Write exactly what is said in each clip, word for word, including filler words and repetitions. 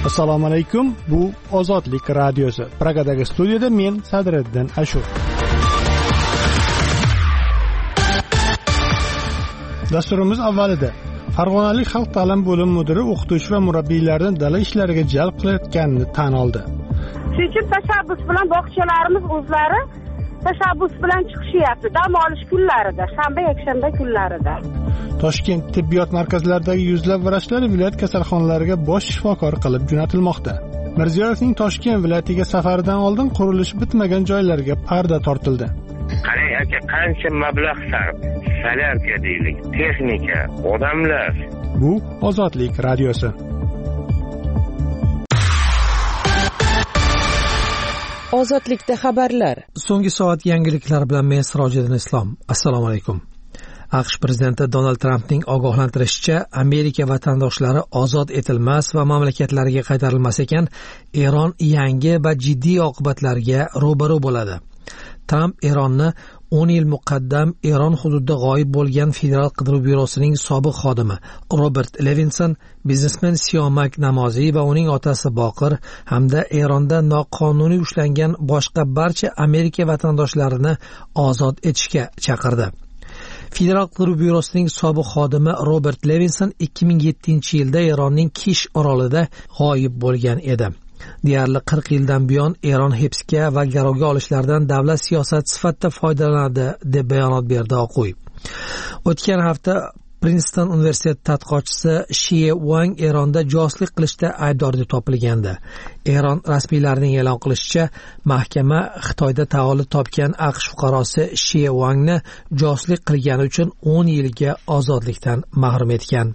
Assalomu alaykum. Bu Ozodlik radiosi. Pragadagi studiyada men Sadriddin Ashur. Dasturimiz avvalida Farg'onalik xalq ta'lim bo'limi mudiri o'qituvchi va murabbiylarni dala ishlariga jalb qilayotganini tan oldi. Shuning tashabbus bilan bog'chalarimiz o'zlari tashabbus bilan chiqishyapti dam olish kunlarida, shanba, yakshanba kunlarida. Toshkent tibbiyot markazlaridagi yuzlab vrachlar viloyat kasalxonalariga bosh shifokor qilib jo'natilmoqda. Mirziyoyevning Toshkent viloyatiga safaridan oldin qurilish bitmagan joylarga parda tortildi. Qarang aka, qancha mablag' sarf, salyarka deylik, texnika, odamlar. Bu Ozodlik radiosi. Ozodlikda xabarlar. So'nggi soat yangiliklar bilan men Sirojiddin Islom. Assalomu alaykum. AQSh prezidenti Donald Trampning ogohlantirishicha, Amerika vatandoshlari ozod etilmas va mamlakatlariga qaytarilmas ekan, Eron yangi va jiddiy oqibatlarga ro'baro bo'ladi. Tramp Eronni o'n yil muqaddam Eron hududida g'oyib bo'lgan Federal qidiruv byurosining sobiq xodimi Robert Levinson, biznesmen Siyomak Namoziy va uning otasi Boqir hamda Eronda noqonuniy ushlangan boshqa barcha Amerika vatandoshlarini ozod etishga chaqirdi. Federal qidiruv byurosining sobiq xodimi Robert Levinson ikki ming yettinchi yilda Eronning Kish orolida g'oyib bo'lgan edi. Deyarli qirq yildan buyon Eron hibsga va garovga olishlardan davlat siyosati sifatida foydalanadi deb bayonot berdi Oq uy. O'tgan hafta Princeton universiteti tadqiqotchisi Xie Wang Eronda josuslik qilishda aybdor deb topilgandi. Eron rasmiylarining e'lon qilishicha, mahkama Xitoyda tavallud topgan AQSh fuqarosi Xie Wangni josuslik qilgani uchun o'n yilga ozodlikdan mahrum etgan.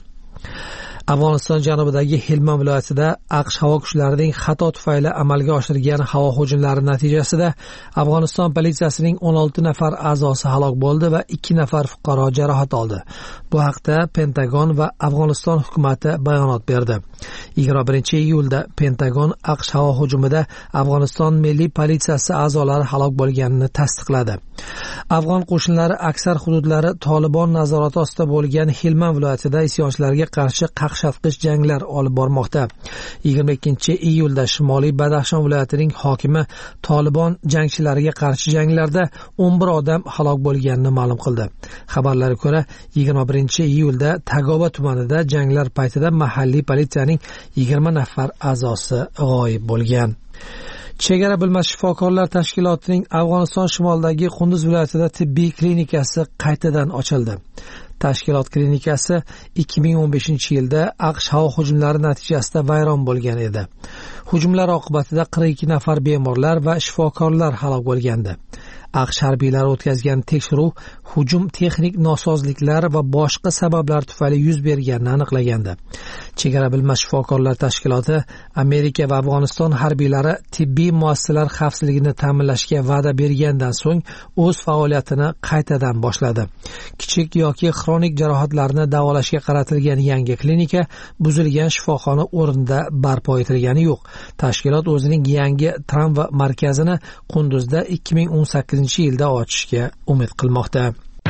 Afg'oniston janubidagi Helmand viloyatida AQSh havo kuchlarining xato tufayli amalga oshirgan havo hujumlari natijasida Afg'oniston politsiyasining o'n olti nafar a'zosi halok bo'ldi va ikki nafar fuqaro jarohat oldi. Bu haqda Pentagon va Afg'oniston hukumati bayonot berdi. yigirma birinchi iyulda Pentagon AQSh havo hujumida Afg'oniston milliy politsiyasi a'zolari halok bo'lganini tasdiqladi. Afg'on qo'shinlari aksar hududlari Tolibon nazorati ostida bo'lgan Helmand viloyatida isyonchilarga qarshi qaqshatqich janglar olib bormoqda. yigirma ikkinchi iyulda Shimoliy Badaxshon viloyatining hokimi Tolibon jangchilariga qarshi janglarda o'n bir odam halok bo'lganini ma'lum qildi. Xabarlarga ko'ra, yigirma birinchi iyulda Tagoba tumanida janglar paytida mahalliy politsiyaning yigirma nafar a'zosi g'oyib bo'lgan. Chegara bilmas shifokorlar tashkilotining Afg'oniston shimolidagi Qunduz viloyatida tibbiy klinikasi qaytadan ochildi. Tashkilot klinikasi ikki ming o'n beshinchi yilda AQSh havo hujumlari natijasida vayron bo'lgan edi. Hujumlar oqibatida qirq ikki nafar bemorlar va shifokorlar halok bo'lgandi. AQSh harbiylari o'tkazgan tekshiruv hujum texnik nosozliklar va boshqa sabablar tufayli yuz berganini aniqlagandi. Chegara bilmas shifokorlar tashkiloti Amerika va Afg'oniston harbiylari tibbiy muassasalar xavfsizligini ta'minlashga va'da bergandan so'ng o'z faoliyatini qaytadan boshladi. Kichik yoki xronik jarohatlarni davolashga qaratilgan yangi klinika buzilgan shifoxona o'rnida barpo etilgani yo'q. Tashkilot o'zining yangi tramvay markazini Qunduzda ikki ming o'n sakkizinchi yilda ochishga umid qilmoqda.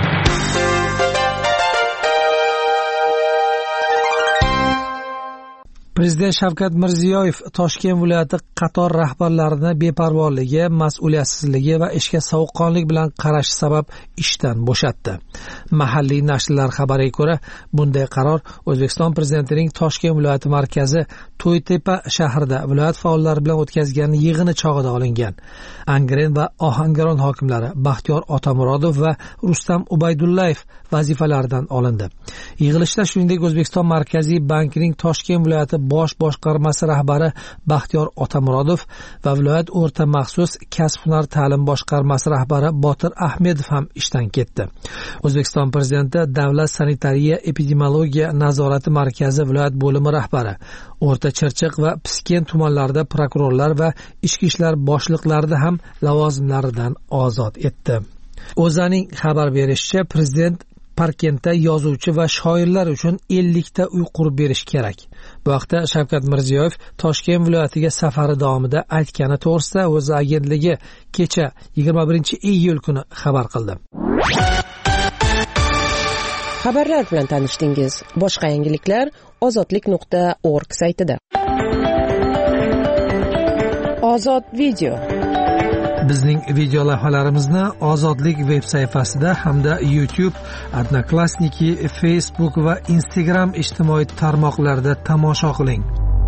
Prezident Shavkat Mirziyoyev Toshkent viloyati qator rahbarlarini beparvoligi, mas'uliyatsizligi va ishga sovuqqonlik bilan qarashi sabab ishdan bo'shatdi. Mahalliy nashrlar xabariga ko'ra, bunday qaror O'zbekiston prezidentining Toshkent viloyati markazi To'ytepa shahrida viloyat faollari bilan o'tkazgan yig'ini chog'ida olingan. Angren va Ohangaron hokimlari Baxtiyor Otamurodov va Rustam Ubaydullayev vazifalaridan olindi. Yig'ilishda shuningdek O'zbekiston Markaziy bankining Toshkent viloyati bosh boshqarmasi rahbari Baxtiyor Otamurodov va viloyat o'rta maxsus kasb-hunar ta'lim boshqarmasi rahbari Botir Ahmedov ham ishdan ketdi. O'zbekiston prezidenti Davlat sanitariya epidemiologiya nazorati markazi viloyat bo'limi rahbari, O'rta Chirchiq va Piskent tumanlarida prokurorlar va ichki ishlar boshliqlarida ham lavozimlaridan ozod etdi. O'zaning xabar berishicha, prezident Parkentda yozuvchi va shoirlar uchun ellik ta uy qurib berish kerak. Bu haqda Shavkat Mirziyoyev Toshkent viloyatiga safari davomida aytgani to'g'risida o'z agentligi kecha yigirma birinchi iyul kuni xabar qildi. Xabarlar bilan tanishdingiz. Boshqa yangiliklar ozodlik nuqta org saytida. Ozod video. Bizning video lavhalarimizni Ozodlik veb sayfasida hamda YouTube, Odnoklassniki, Facebook va Instagram ijtimoiy tarmoqlarida tomosha qiling.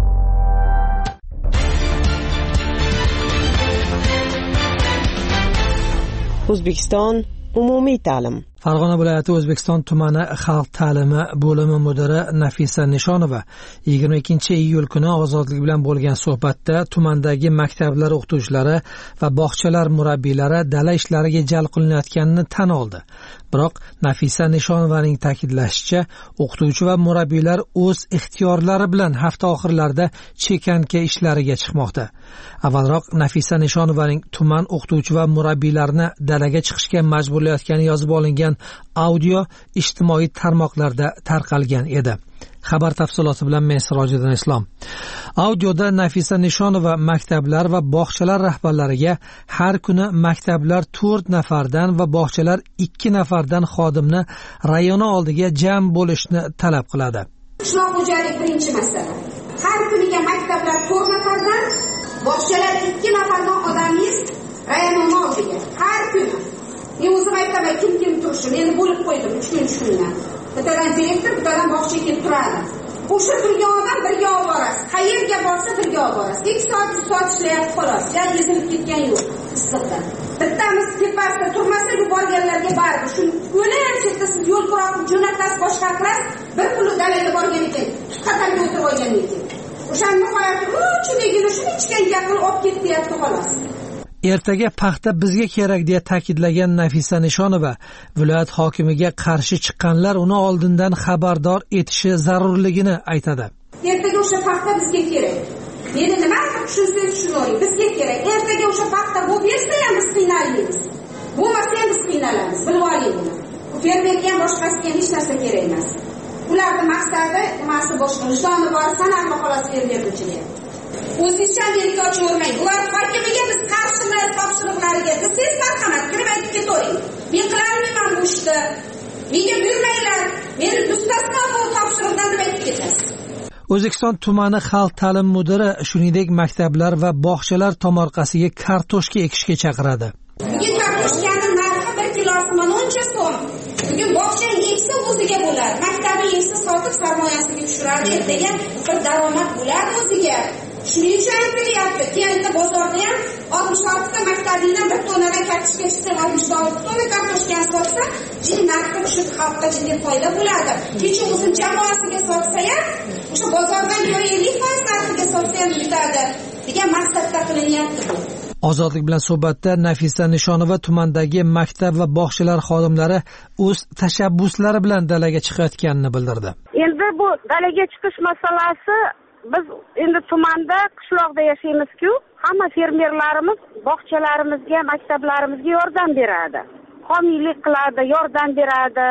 O'zbekiston umumiy ta'lim. Farg'ona viloyati O'zbekiston tumani xalq ta'limi bo'limi mudiri Nafisa Nishonova yigirma ikkinchi iyul kuni Ozodlik bilan bo'lgan suhbatda tumandagi maktablar o'qituvchilari va bog'chalar murabbiylari dala ishlariga jalb qilinayotganini tan oldi. Biroq Nafisa Nishonovaning ta'kidlashicha, o'qituvchi va murabbiylar o'z ixtiyorlari bilan hafta oxirlarida chekanka ishlariga chiqmoqda. Avvalroq Nafisa Nishonovaning tuman o'qituvchi va murabbiylarni dalaga chiqishga majburlayotgani yozib olingan audio ijtimoiy tarmoqlarda tarqalgan edi. Xabar tafsiloti bilan men Sirojiddin Islom. Audioda Nafisa Nishonova maktablar va bog'chalar rahbarlariga har kuni maktablar to'rt nafardan va bog'chalar ikki nafardan xodimni rayoni oldiga jam bo'lishni talab qiladi. Qishloq xo'jalik birinchi masala. Har kuniga maktablar to'rt nafardan, bog'chalar ikki nafardan odamingiz rayonni oldiga har kuni. Men o'zim aytaman, kim kim turishi, meni bo'lib qo'ydim uch kun uch kundan. Bittadan direktor, bittadan bog'cha kelib turadi. O'sha birga odam birga olib borasiz. Qayerga borsa birga olib borasiz. ikki soat uch soat ishlayapti xolos. Jar ezilib ketgan yo'q issiqdan. Bittamiz tepasida turmasa, yuborganlarga baribir. Shu o'lim chetda siz yo'l qurib jo'natasiz, boshqa qilasiz. Bir puli dalaga borgan ekan, tutqatarga o'tirib olgan ekan. O'shani qo'yadi, uchligini shuni ichgan gapini olib ketyapti xolos. Ertaga paxta bizga kerak deya ta'kidlagan Nafisa Nishonova viloyat hokimiga qarshi chiqqanlar uni oldindan xabardor etishi zarurligini aytadi. Ertaga o'sha paxta bizga kerak. Meni nima tushunsangiz tushunaring, bizga kerak. Ertaga o'sha paxta bo'lib bersa ham biz qiynalamiz. Bo'lmasa ham biz qiynalamiz, bilib oling buni. Fermerga ham boshqasiga ham hech narsa kerak emas. Ularning maqsadi, nimasi boshqa, vijdoni bor, sanarma xolos fermerchiga. O'zingizcha Amerika ochib ular hokimiga biz qarshimiz topshiriqlariga siz marhamat kirib aytib ketavering. Men qilaolmayman bu ishni. Menga buyurmanglar. Meni mustasno bu topshiriqdan deb aytib ketasiz. O'zbekiston tumani xalq ta'lim mudiri shuningdek maktablar va bog'chalar tomorqasiga kartoshka ekishga chaqiradi. Bugun kartoshkaning narxi bir kilosi mana o'ncha so'm. Bugun bog'cha eksa o'ziga bo'ladi. Maktabni eksa sotib sarmoyasiga tushiradi. Ertaga bir daromad bo'ladi o'ziga. Shuning uchun aytilyapti, keyingi bozorda ham oltmish olti ta maktabingdan bir tonnadan kartoshka chiqsa, oltmish olti tonna kartoshkani sotsa, jin narxi tushib xalqqa jiddiy foyda bo'ladi. Kecha o'zini jamoasiga sotsa ham, o'sha bozordan ellik foiz narxiga sotsa ham yutadi degan maqsadda qilinyapti bu. Ozodlik bilan suhbatda Nafisa Nishonova tumandagi maktab va bog'chalar xodimlari o'z tashabbuslari bilan dalaga chiqayotganini bildirdi. Endi bu dalaga chiqish masalasi biz endi tumanda qishloqda yashaymiz-ku, hamma fermerlarimiz bog'chalarimizga, maktablarimizga yordam beradi. Homiylik qiladi, yordam beradi.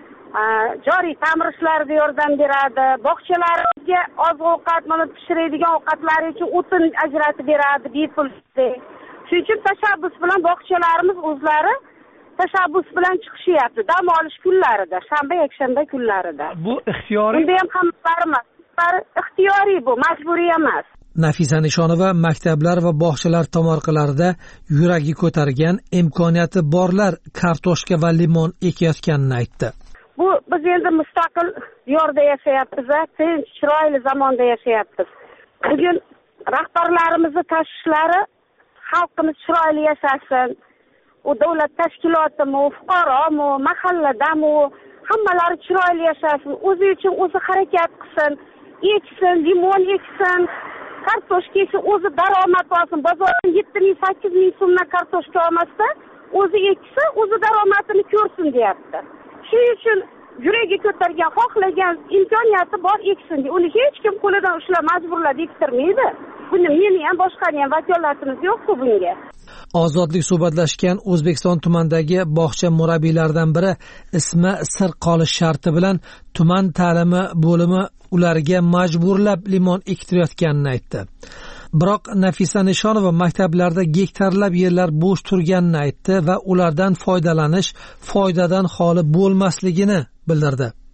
Joriy ta'mirishlarga yordam beradi. Bog'chalarimizga oziq-ovqat, mana pishiradigan ovqatlari uchun o'tin ajratib beradi bepul. Shuning uchun tashabbus bilan bog'chalarimiz o'zlari tashabbus bilan chiqishyapti. Dam olish kunlarida, shanba, yakshanba kunlarida. Bu ixtiyoriy. Bunda ham hammalarimiz ixtiyoriy, bu majburiy emas. Nafisa Nishonova maktablar va bog'chalar tomorqalarida yuragi ko'targan, imkoniyati borlar kartoshka va limon ekayotganini aytdi. Bu biz endi mustaqil diyorda yashayapmiz, tinch, chiroyli zamonda yashayapmiz. Bugun rahbarlarimizning tashvishlari xalqimiz chiroyli yashasin, u davlat tashkilotimi, fuqaromi, mahalladami, hammalari chiroyli yashasin, o'zi uchun o'zi harakat qilsin, eksin, limon eksin, kartoshka eksin, o'zi daromad olsin. Bozordan yetti ming sakkiz ming so'mdan kartoshka olmasa, o'zi eksa, o'zi daromadini ko'rsin deyapti. Shuning uchun yuragi ko'targan, xohlagan imkoniyati bor eksin. Uni hech kim qo'lidan ushlab majburlab ektirmaydi. Buni meni ham boshqani ham vakolatimiz yo'q-ku bunga. Ozodlik suhbatlashgan O'zbekiston tumandagi bog'cha murabbiylaridan biri ismi sir qolish sharti bilan tuman ta'limi bo'limi ularga majburlab limon ektirayotganini aytdi. Biroq Nafisa Nishonova maktablarda gektarlab yerlar bo'sh turganini aytdi va ulardan foydalanish foydadan xoli bo'lmasligini bildirdi. Biz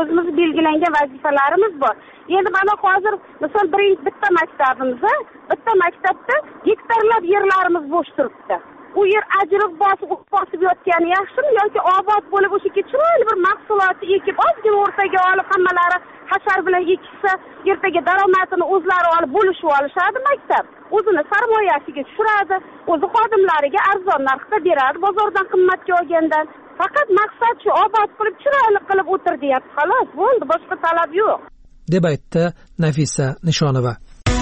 o'zimiz belgilangan vazifalarimiz bor. Endi mana hozir misol birinchi bitta maktabimizda, bitta maktabda gektarlab yerlarimiz bo'sh turibdi. U yer ajriq bosib bosib yotgani yaxshimi yoki obod bo'lib o'sha chiroyli bir mahsulotni ekib ozgina o'rtaga olib hammalari hashar bilan eksa ertaga daromadini o'zlari olib bo'lishib olishadi maktab. O'zini sarmoyasiga tushiradi, o'zi xodimlariga arzon narxda beradi, bozordan qimmatga olgandan. Faqat maqsad shu, obod qilib chiroyli qilib o'tir deyapti, xolos, bo'ldi, boshqa talab yo'q. deb aytdi Nafisa Nishonova.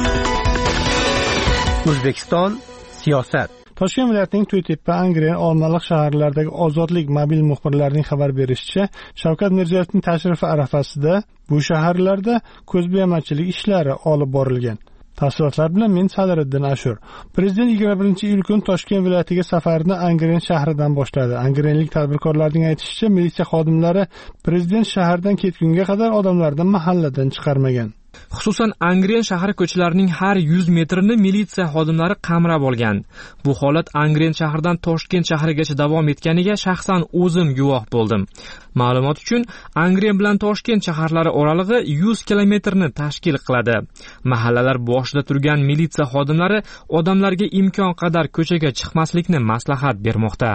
O'zbekiston siyosat. Toshkent viloyatining To'ytepa, Angren, Olmaliq shaharlaridagi Ozodlik mobil muxbirlarining xabar berishicha, Shavkat Mirziyoyevning tashrifi arafasida bu shaharlarda ko'zbo'yamachilik ishlari olib borilgan. Tafsilotlar bilan men Sadiriddin Ashur. Prezident yigirma birinchi iyul kuni Toshkent viloyatiga safarini Angren shahridan boshladi. Angrenlik tadbirkorlarning aytishicha, militsiya xodimlari prezident shahardan ketgunga qadar odamlarni mahalladan chiqarmagan. Xususan Angren shahri ko'chalarining har yuz metrini militsiya xodimlari qamrab olgan. Bu holat Angren shahridan Toshkent shahrigacha davom etganiga shaxsan o'zim guvoh bo'ldim. Ma'lumot uchun, Angren bilan Toshkent shaharlari oralig'i yuz kilometrni tashkil qiladi. Mahallalar boshida turgan militsiya xodimlari odamlarga imkon qadar ko'chaga chiqmaslikni maslahat bermoqda,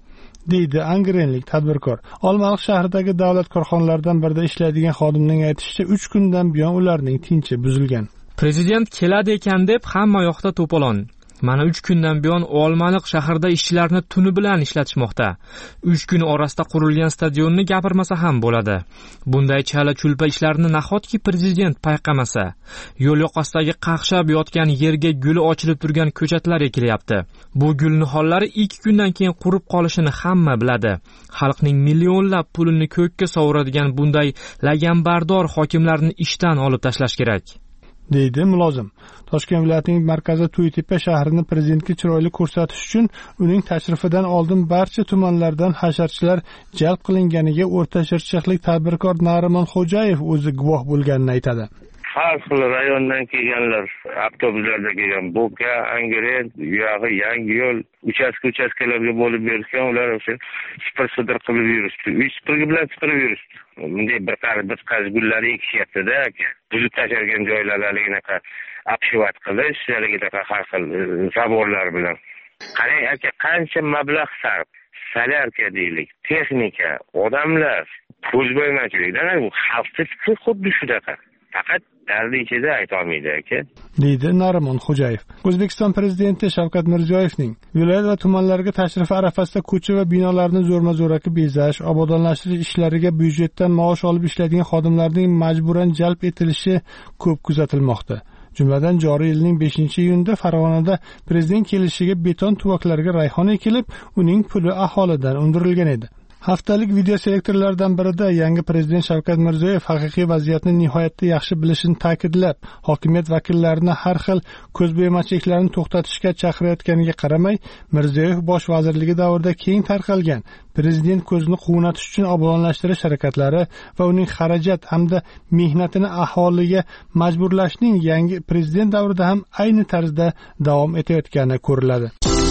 deydi angrenlik tadbirkor. Olmaliq shahridagi davlat korxonalaridan birida ishlaydigan xodimning aytishicha, uch kundan buyon ularning tinchi buzilgan. Prezident keladi ekan deb hamma yoqda to'polon. Mana uch kundan buyon Olmaliq shahrida ishchilarni tuni bilan ishlatishmoqda. uch kun orasida qurilgan stadionni gapirmasa ham bo'ladi. Bunday chala-chulpa ishlarni nahotki prezident payqamasa? Yo'l yoqasidagi qaqshab yotgan yerga guli ochilib turgan ko'chatlar ekilyapti. Bu gul nihollari ikki kundan keyin qurib qolishini hamma biladi. Xalqning millionlab pulini ko'kka sovuradigan bunday lagambardor hokimlarni ishdan olib tashlash kerak, deydi mulozim. Toshkent viloyatining markazi To'ytepa shahrini prezidentga chiroyli ko'rsatish uchun uning tashrifidan oldin barcha tumanlardan hasharchilar jalb qilinganiga O'rta Chirchiqlik tadbirkor Narimon Xo'jayev o'zi guvoh bo'lganini aytadi. Har xil rayondan kelganlar, avtobuslarda kelgan, Bo'ka, Angren, yog'i yangi yo'l, uchastka-uchastkalarga bo'lib berishgan, ular o'sha sipir-sidir qilib yurishdi. Uy sipirgi bilan sipirib yurishdi. Bunday bir qarz bir qarz gullar ekishyapti-da, buzib tashlagan joylarga apshivat qilish, haligidaqa har xil zaborlar bilan. Qarang aka, qancha mablag' sarf, solyarka deylik, texnika, odamlar, ko'zbo'yamachilikdan bu xalqning fikri xuddi shunaqa. Faqat dardi ichida ayta olmaydi aka, deydi Narimon Xo'jayev. O'zbekiston prezidenti Shavkat Mirziyoyevning viloyat va tumanlarga tashrifi arafasida ko'cha va binolarni zo'rma-zo'raki bezash, obodonlashtirish ishlariga byudjetdan maosh olib ishlaydigan xodimlarning majburan jalb etilishi ko'p kuzatilmoqda. Jumladan joriy yilning beshinchi iyunida Farg'onada prezident kelishiga beton tuvaklarga rayhon ekilib, uning puli aholidan undirilgan edi. Haftalik video selektorlardan birida yangi prezident Shavkat Mirziyoyev haqiqiy vaziyatni nihoyatda yaxshi bilishini ta'kidlab, hokimiyat vakillarini har xil ko'zbo'yamachiliklarni to'xtatishga chaqirayotganiga qaramay, Mirziyoyev bosh vazirligi davrida keng tarqalgan prezident ko'zini quvnatish uchun obodonlashtirish harakatlari va uning xarajat hamda mehnatini aholiga majburlashning yangi prezident davrida ham ayni tarzda davom etayotgani ko'riladi.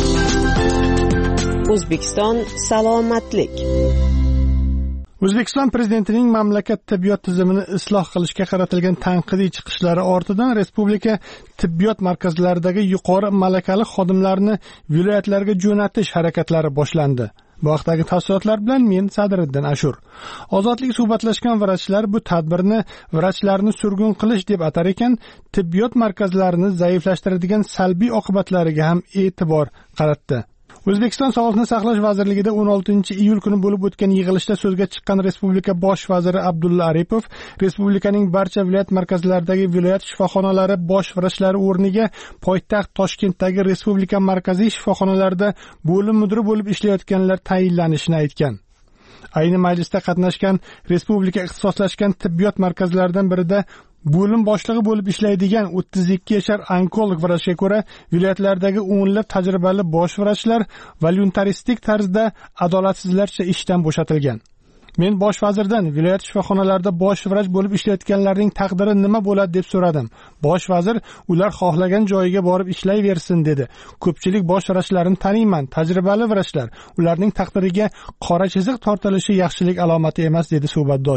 O'zbekiston salomatlik. O'zbekiston prezidentining mamlakat tibbiyot tizimini isloh qilishga qaratilgan tanqidiy chiqishlari ortidan respublika tibbiyot markazlaridagi yuqori malakali xodimlarni viloyatlarga jo'natish harakatlari boshlandi. Bu haqdagi tafsilotlar bilan men Sadiriddin Ashur. Ozodlik suhbatlashgan vrachlar bu tadbirni vrachlarni surgun qilish deb atar ekan, tibbiyot markazlarini zaiflashtiradigan salbiy oqibatlariga ham e'tibor qaratdi. O'zbekiston Sog'liqni saqlash vazirligida o'n oltinchi iyul kuni bo'lib o'tgan yig'ilishda so'zga chiqqan Respublika bosh vaziri Abdulla Aripov, respublikaning barcha viloyat markazlaridagi viloyat shifoxonalari bosh vrachlari o'rniga poytaxt Toshkentdagi respublika markaziy shifoxonalarida bo'lim mudiri bo'lib ishlayotganlar tayinlanishini aytgan. Ayni majlisda qatnashgan respublika ixtisoslashgan tibbiyot markazlaridan birida bo'lim boshlig'i bo'lib ishlaydigan o'ttiz ikki yashar onkolog vrachga ko'ra, viloyatlardagi o'nlab tajribali bosh vrachlar voluntaristik tarzda adolatsizlarcha ishdan bo'shatilgan. Men bosh vazirdan viloyat shifoxonalarida bosh vrach bo'lib ishlayotganlarning taqdiri nima bo'ladi deb so'radim. Bosh vazir ular xohlagan joyiga borib ishlayversin dedi. Ko'pchilik bosh vrachlarini taniyman, tajribali vrachlar. Ularning taqdiriga qora chiziq tortilishi yaxshilik alomati emas dedi suhbatdosh.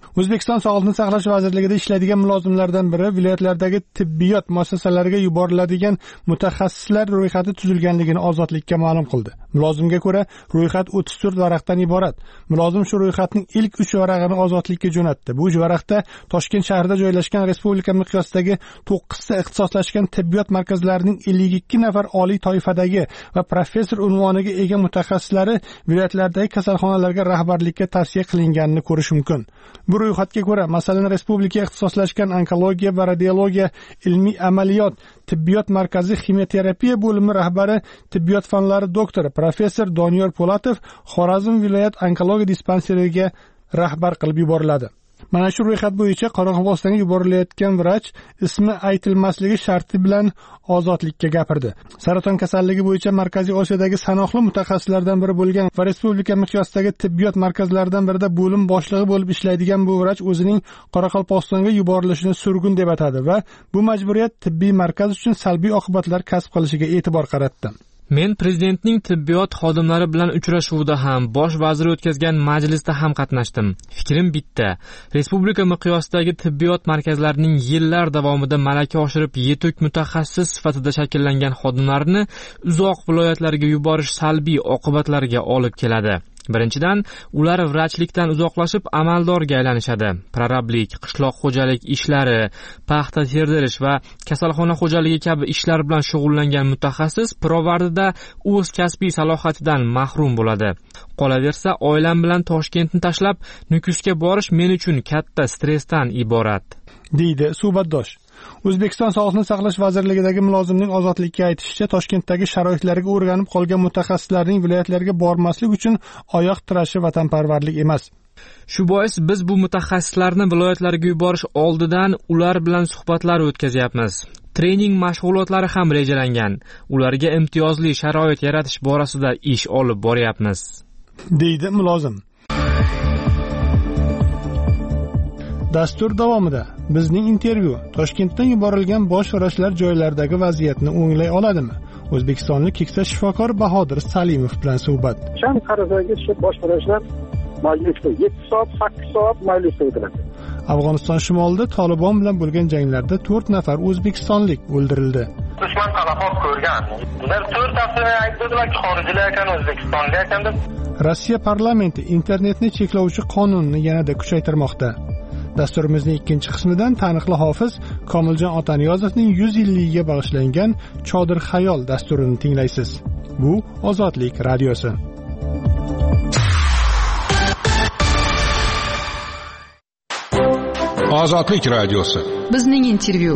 O'zbekiston Sog'liqni saqlash vazirligida ishlaydigan mulozimlardan biri viloyatlardagi tibbiyot muassasalariga yuboriladigan mutaxassislar ro'yxati tuzilganligini Ozodlikka ma'lum qildi. Mulozimga ko'ra, ro'yxat o'ttiz to'rt varaqdan iborat. Mulozim shu ro'yxatning ilk uch varag'ini Ozodlikka jo'natdi. Bu uch varaqda Toshkent shahrida joylashgan respublika miqyosidagi to'qqiz ta ixtisoslashgan tibbiyot markazlarining ellik ikki nafar oliy toifadagi va professor unvoniga ega mutaxassislari viloyatlardagi kasalxonalarga rahbarlikka tavsiya qilinganini ko'rish mumkin. Bu ro'yxatga ko'ra, masalan, respublika ixtisoslashgan onkologiya va radiologiya ilmiy amaliyot tibbiyot markazi ximiyoterapiya bo'limi rahbari, tibbiyot fanlari doktori professor Doniyor Po'latov Xorazm viloyat onkologiya dispanseriga rahbar qilib yuboriladi. Mana shu ro'yxat bo'yicha Qoraqalpog'istonga yuborilayotgan vrach ismi aytilmasligi sharti bilan Ozodlikka gapirdi. Saraton kasalligi bo'yicha Markaziy Osiyodagi sanoqli mutaxassislardan biri bo'lgan va respublika miqyosidagi tibbiyot markazlaridan birida bo'lim boshlig'i bo'lib ishlaydigan bu vrach o'zining Qoraqalpog'istonga yuborilishini surgun deb atadi va bu majburiyat tibbiy markaz uchun salbiy oqibatlar kasb qilishiga e'tibor qaratdi. Men prezidentning tibbiyot xodimlari bilan uchrashuvida ham, bosh vazir o'tkazgan majlisda ham qatnashdim. Fikrim bitta. Respublika miqyosidagi tibbiyot markazlarining yillar davomida malaka oshirib, yetuk mutaxassis sifatida shakllangan xodimlarni uzoq viloyatlarga yuborish salbiy oqibatlarga olib keladi. Birinchidan, ular vrachlikdan uzoqlashib amaldorga aylanishadi. Prorablik, qishloq xo'jalik ishlari, paxta terdirish va kasalxona xo'jaligi kabi ishlar bilan shug'ullangan mutaxassis pirovardida o'z kasbiy salohiyatidan mahrum bo'ladi. Qolaversa, oilam bilan Toshkentni tashlab, Nukusga borish men uchun katta stressdan iborat, deydi suhbatdosh. O'zbekiston Sog'liqni saqlash vazirligidagi mulozimning Ozodlikka aytishicha, Toshkentdagi sharoitlarga o'rganib qolgan mutaxassislarning viloyatlarga bormaslik uchun oyoq tirashi vatanparvarlik emas. Shu bois biz bu mutaxassislarni viloyatlarga yuborish oldidan ular bilan suhbatlar o'tkazyapmiz. Trening mashg'ulotlari ham rejalangan. Ularga imtiyozli sharoit yaratish borasida ish olib boryapmiz, deydi mulozim. Dastur davomida bizning intervyu Toshkentdan yuborilgan bosh vrachlar joylardagi vaziyatni o'nglay oladimi? O'zbekistonlik keksa shifokor Bahodir Salimov bilan suhbat. Sham qaradagi shu bosh vrachlar majlisda yetti soat, sakkiz soat majlisda o'tiradi. Afg'oniston shimolida Tolibon bilan bo'lgan janglarda to'rt nafar o'zbekistonlik o'ldirildi. Dushman talafot ko'rgan. Bir to'rttasi aytdilar ki xorijlik ekan, O'zbekistonlik ekan deb. Rossiya parlamenti internetni cheklovchi qonunni yanada kuchaytirmoqda. Dasturimizning ikkinchi qismidan taniqli hofiz Komiljon Otaniyozovning yuz yilligiga bag'ishlangan Chodir xayol dasturini tinglaysiz. Bu Ozodlik radiosi. Ozodlik radiosi. Bizning intervyu.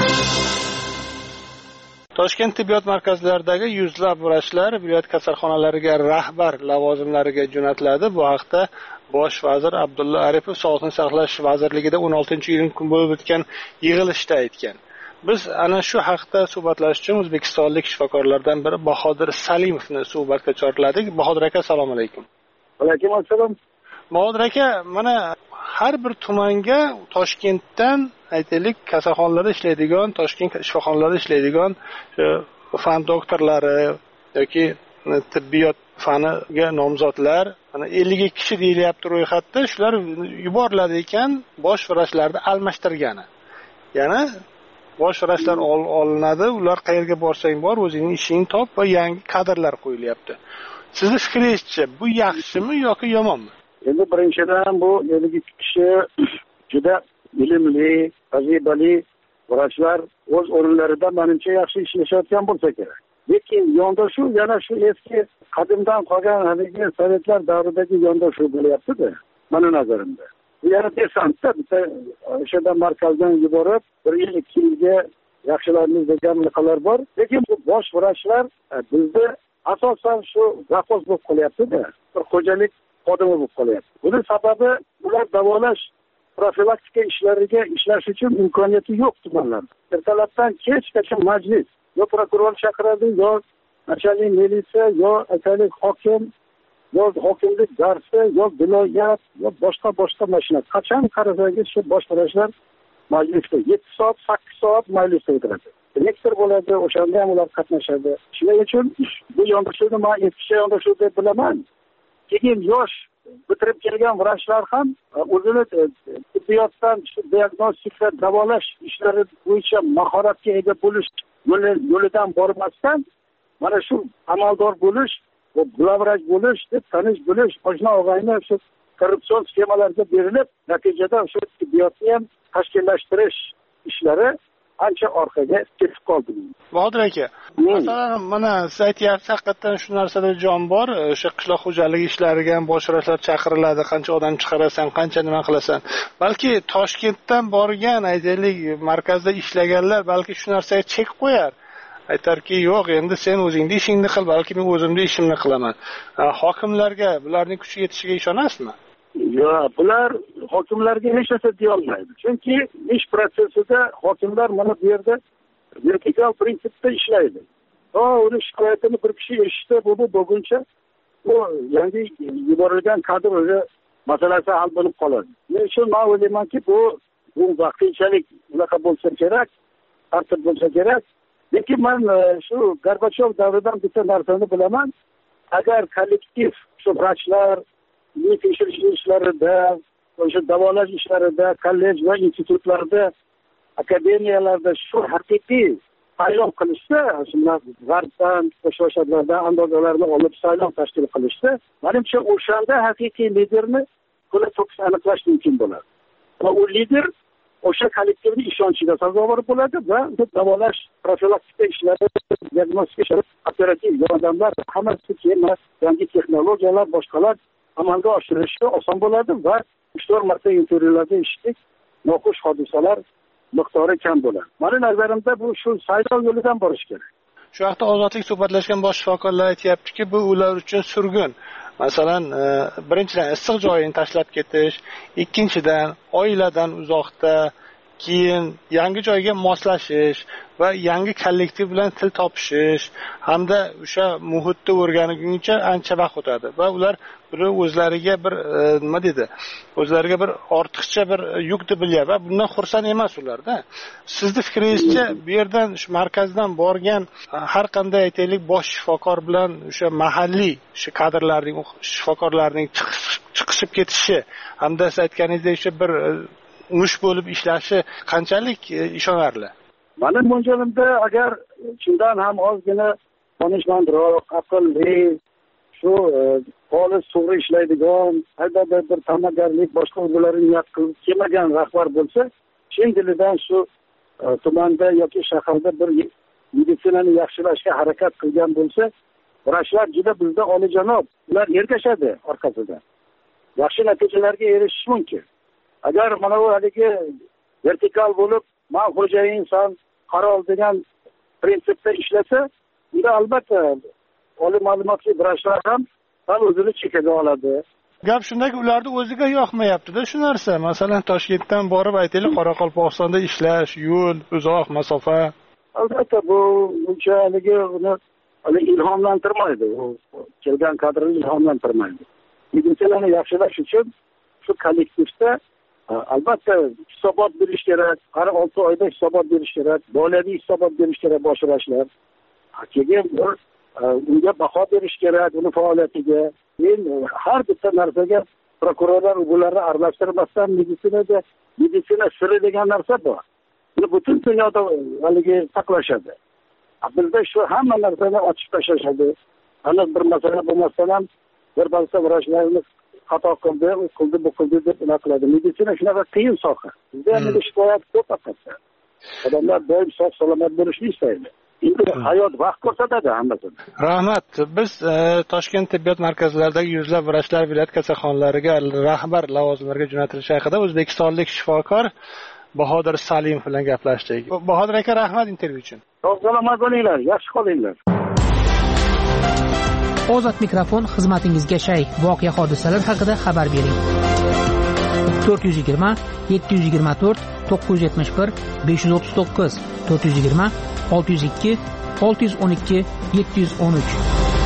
Toshkent tibbiyot markazlaridagi yuzlab vrachlar viloyat kasalxonalariga rahbar lavozimlariga jo'natiladi. Bu haqda Bosh vazir Abdulla Aripov Sog'liqni saqlash vazirligida o'n oltinchi iyun kuni bo'lib o'tgan yig'ilishda aytgan. Biz ana shu haqda suhbatlashish uchun o'zbekistonlik shifokorlardan biri Bahodir Salimovni suhbatga chorladik. Bahodir aka, assalomu alaykum. Alaykum assalom. Bahodir aka, mana har bir tumanga Toshkentdan aytaylik kasalxonalarda ishlaydigan, Toshkent shifoxonalarida ishlaydigan fan doktorlari yoki tibbiyot faniga nomzodlar, mana ellik ikki kishi deyilyapti ro'yxatda, shular yuboriladi ekan bosh vrachlarni almashtirgani. Yana bosh vrachlar ol, olinadi, ular qayerga borsang bor, o'zingning ishingni top va yangi kadrlar qo'yilyapti. Sizni fikringizcha bu yaxshimi yoki yomonmi? Endi birinchidan bu ellik ikki kishi juda bilimli, tajribali vrachlar o'z o'rinlarida menimcha yaxshi ishlashayotgan bo'lsa kerak. Lekin yondashuv yana shu eski qadimdan qolgan haligi sovetlar davridagi yondashuv bo'lyapti-da, meni nazarimda. Bu yana desantda bitta o'sha markazdan yuborib, bir yil ikki yilga yaxshilarimiz degan liqalar bor. Lekin bu bosh vrachlar bizda asosan shu zaxos bo'lib qolyapti-da, bir xo'jalik xodimi bo'lib qolyapti. Buning sababi ular davolash profilaktika ishlariga ishlash uchun imkoniyati yo'q tumanlarda. Ertalabdan kechgacha majlis, yo prokuror chaqiradi, yo nachalnik militsiya, yo aytaylik hokim, yo hokimlik darsi, yo viloyat, yo boshqa boshqa mashina. Qachon qarasangiz shu bosh vrachlar majlisda yetti soat, sakkiz soat majlisda o'tiradi. Lektor bo'ladi, o'shanda ham ular qatnashadi. Shuning uchun bu yondashuvni men eskicha yondashuv deb bilaman. keyin yosh bitirib kelgan vrachlar ham o'zini tibbiyotdan diagnostik va davolash ishlari bo'yicha mahoratga ega bo'lish yo'lidan bormasdan mana shu amaldor bo'lish, glavvrach bo'lish deb tanish bo'lish, oshna og'ayni shu korrupsion sxemalarga berilib, natijada shu tibbiyotni ham tashkillashtirish ishlari ancha orqaga ketib qoldi. Bahodir aka, masalan, mana siz aytyapsiz, haqiqatan shu narsada jon bor. O'sha qishloq xo'jaligi ishlariga ham bosh vrachlar chaqiriladi, qancha odam chiqarasan, qancha nima qilasan. Balki Toshkentdan borgan, aytaylik, markazda ishlaganlar balki shu narsaga chek qo'yar. Aytarki, yo'q, endi sen o'zingning ishingni qil, balki men o'zimning ishimni qilaman. Hokimlarga bularning kuchi yetishiga ishonasizmi? Yo'q, bular hokimlarga hech narsa deya olmaydi. Chunki ish protsessida hokimlar mana bu yerda vertikal prinsipda ishlaydi. O, uni shikoyatini bir kishi eshitdi, bu bo'lguncha u yangi yuborilgan kadrga masalasi hal bo'lib qoladi. Men shu men o'ylaymanki, bu bu vaqtinchalik unaqa bo'lsa kerak, tartib bo'lsa kerak. Lekin men shu Gorbachov davridan bitta narsani bilaman. Agar kollektiv shu vrachlar tekshirish ishlarida, o'sha davolash ishlarida, kollej va institutlarda, akademiyalarda shu haqiqiy saylov qilishsa, shunday g'arbdan, boshqa shtatlardan andozalarni olib saylov tashkil qilishsa, menimcha o'shanda haqiqiy liderni qo'la to'kis aniqlash mumkin bo'ladi. Va u lider o'sha kollektivning ishonchiga sazovor bo'ladi va davolash, profilaktika ishlari, diagnostika ishlari, operativ yordamlar hammasi keyin yangi texnologiyalar, boshqalar amalga oshirilishi oson bo'ladi va uch to'rt marta intervyularda eshitdik, noxush hodisalar miqdori kam bo'ladi. Meni nazarimda bu shu saylov yo'lidan borish kerak. Shu vaqtda ozodlik suhbatlashgan bosh shifokorlar aytayaptiki, bu ular uchun surgun. Masalan, birinchidan issiq joyini tashlab ketish, ikkinchidan oiladan uzoqda, keyin yangi joyga moslashish va yangi kollektiv bilan til topishish hamda o'sha muhitni o'rganguncha ancha vaqt o'tadi va ular buni o'zlariga bir nima dedi, o'zlariga bir ortiqcha bir yuk deb bilyapti va bundan xursand emas ularda. Sizni fikringizcha, bu yerdan shu markazdan borgan har qanday aytaylik bosh shifokor bilan o'sha mahalliy shu kadrlarning, shifokorlarning chiqishib ketishi hamda siz aytganingizdek o'sha bir mush bo'lib ishlashi qanchalik ishonarli? Mana mo'ljalimda agar chindan ham ozgina donishmandroq, aqlli, shu xolis to'g'ri ishlaydigan, albatta bir ta'magarlik, boshqa ularni niyat qilib kelmagan rahbar bo'lsa, chin dilidan shu tumanda yoki shaharda bir meditsinani yaxshilashga harakat qilgan bo'lsa, vrachlar juda bizda olijanob, ular ergashadi orqasidan. Yaxshi natijalarga erishish mumkin. Agar mana bu haligi vertikal bo'lib, men xo'jayinsan, qaror degan prinsipda ishlasa, unda albatta oliy ma'lumotli vrachlar ham ham o'zini chekaga oladi. Gap shundaki, ularni o'ziga yoqmayapti-da shu narsa. Masalan, Toshkentdan borib aytaylik, Qoraqalpog'istonda ishlash, yo'l, uzoq masofa. Albatta bu unchalik uni ilhomlantirmaydi. U kelgan kadrni ilhomlantirmaydi. Meditsinani yaxshilash uchun shu kollektivda albatta hisobot berish kerak, har olti oyda hisobot berish kerak, moliyaviy hisobot berish kerak bosh vrachlar. Keyin unga baho berish kerak, uni faoliyatiga. Men har bitta narsaga prokurorlar bularni aralashtirmasdan meditsinada, meditsina siri degan narsa bor. Buni butun dunyoda haligi saqlashadi. Bizda shu hamma narsani ochib tashlashadi. Ana bir masala bo'lmasdan ham bir ba'zi vrachlarimiz xato qildi, qildi, bu qildi deb nima qiladi. Meditsina shunaqa qiyin soha. Bizda ham shikoyat ko'p haqiqatda. Odamlar doim sog' salomat bo'lishni istaydi. Endi hayot vaqt ko'rsatadi hammasini. Rahmat. Biz e, Toshkent tibbiyot markazlaridagi yuzlab vrachlar viloyat kasalxonalariga rahbar lavozimlarga jo'natilishi haqida o'zbekistonlik shifokor Bahodir Salimov bilan gaplashdik. Bahodir aka, rahmat intervyu uchun. Sog' salomat bo'linglar, yaxshi qolinglar. Ozod mikrofon xizmatingizga shay. Voqea hodisalar haqida xabar bering. to'rt yuz yigirma yetti yuz yigirma to'rt to'qqiz yuz yetmish bir besh yuz o'ttiz to'qqiz to'rt yuz yigirma olti yuz ikki olti yuz o'n ikki yetti yuz o'n uch.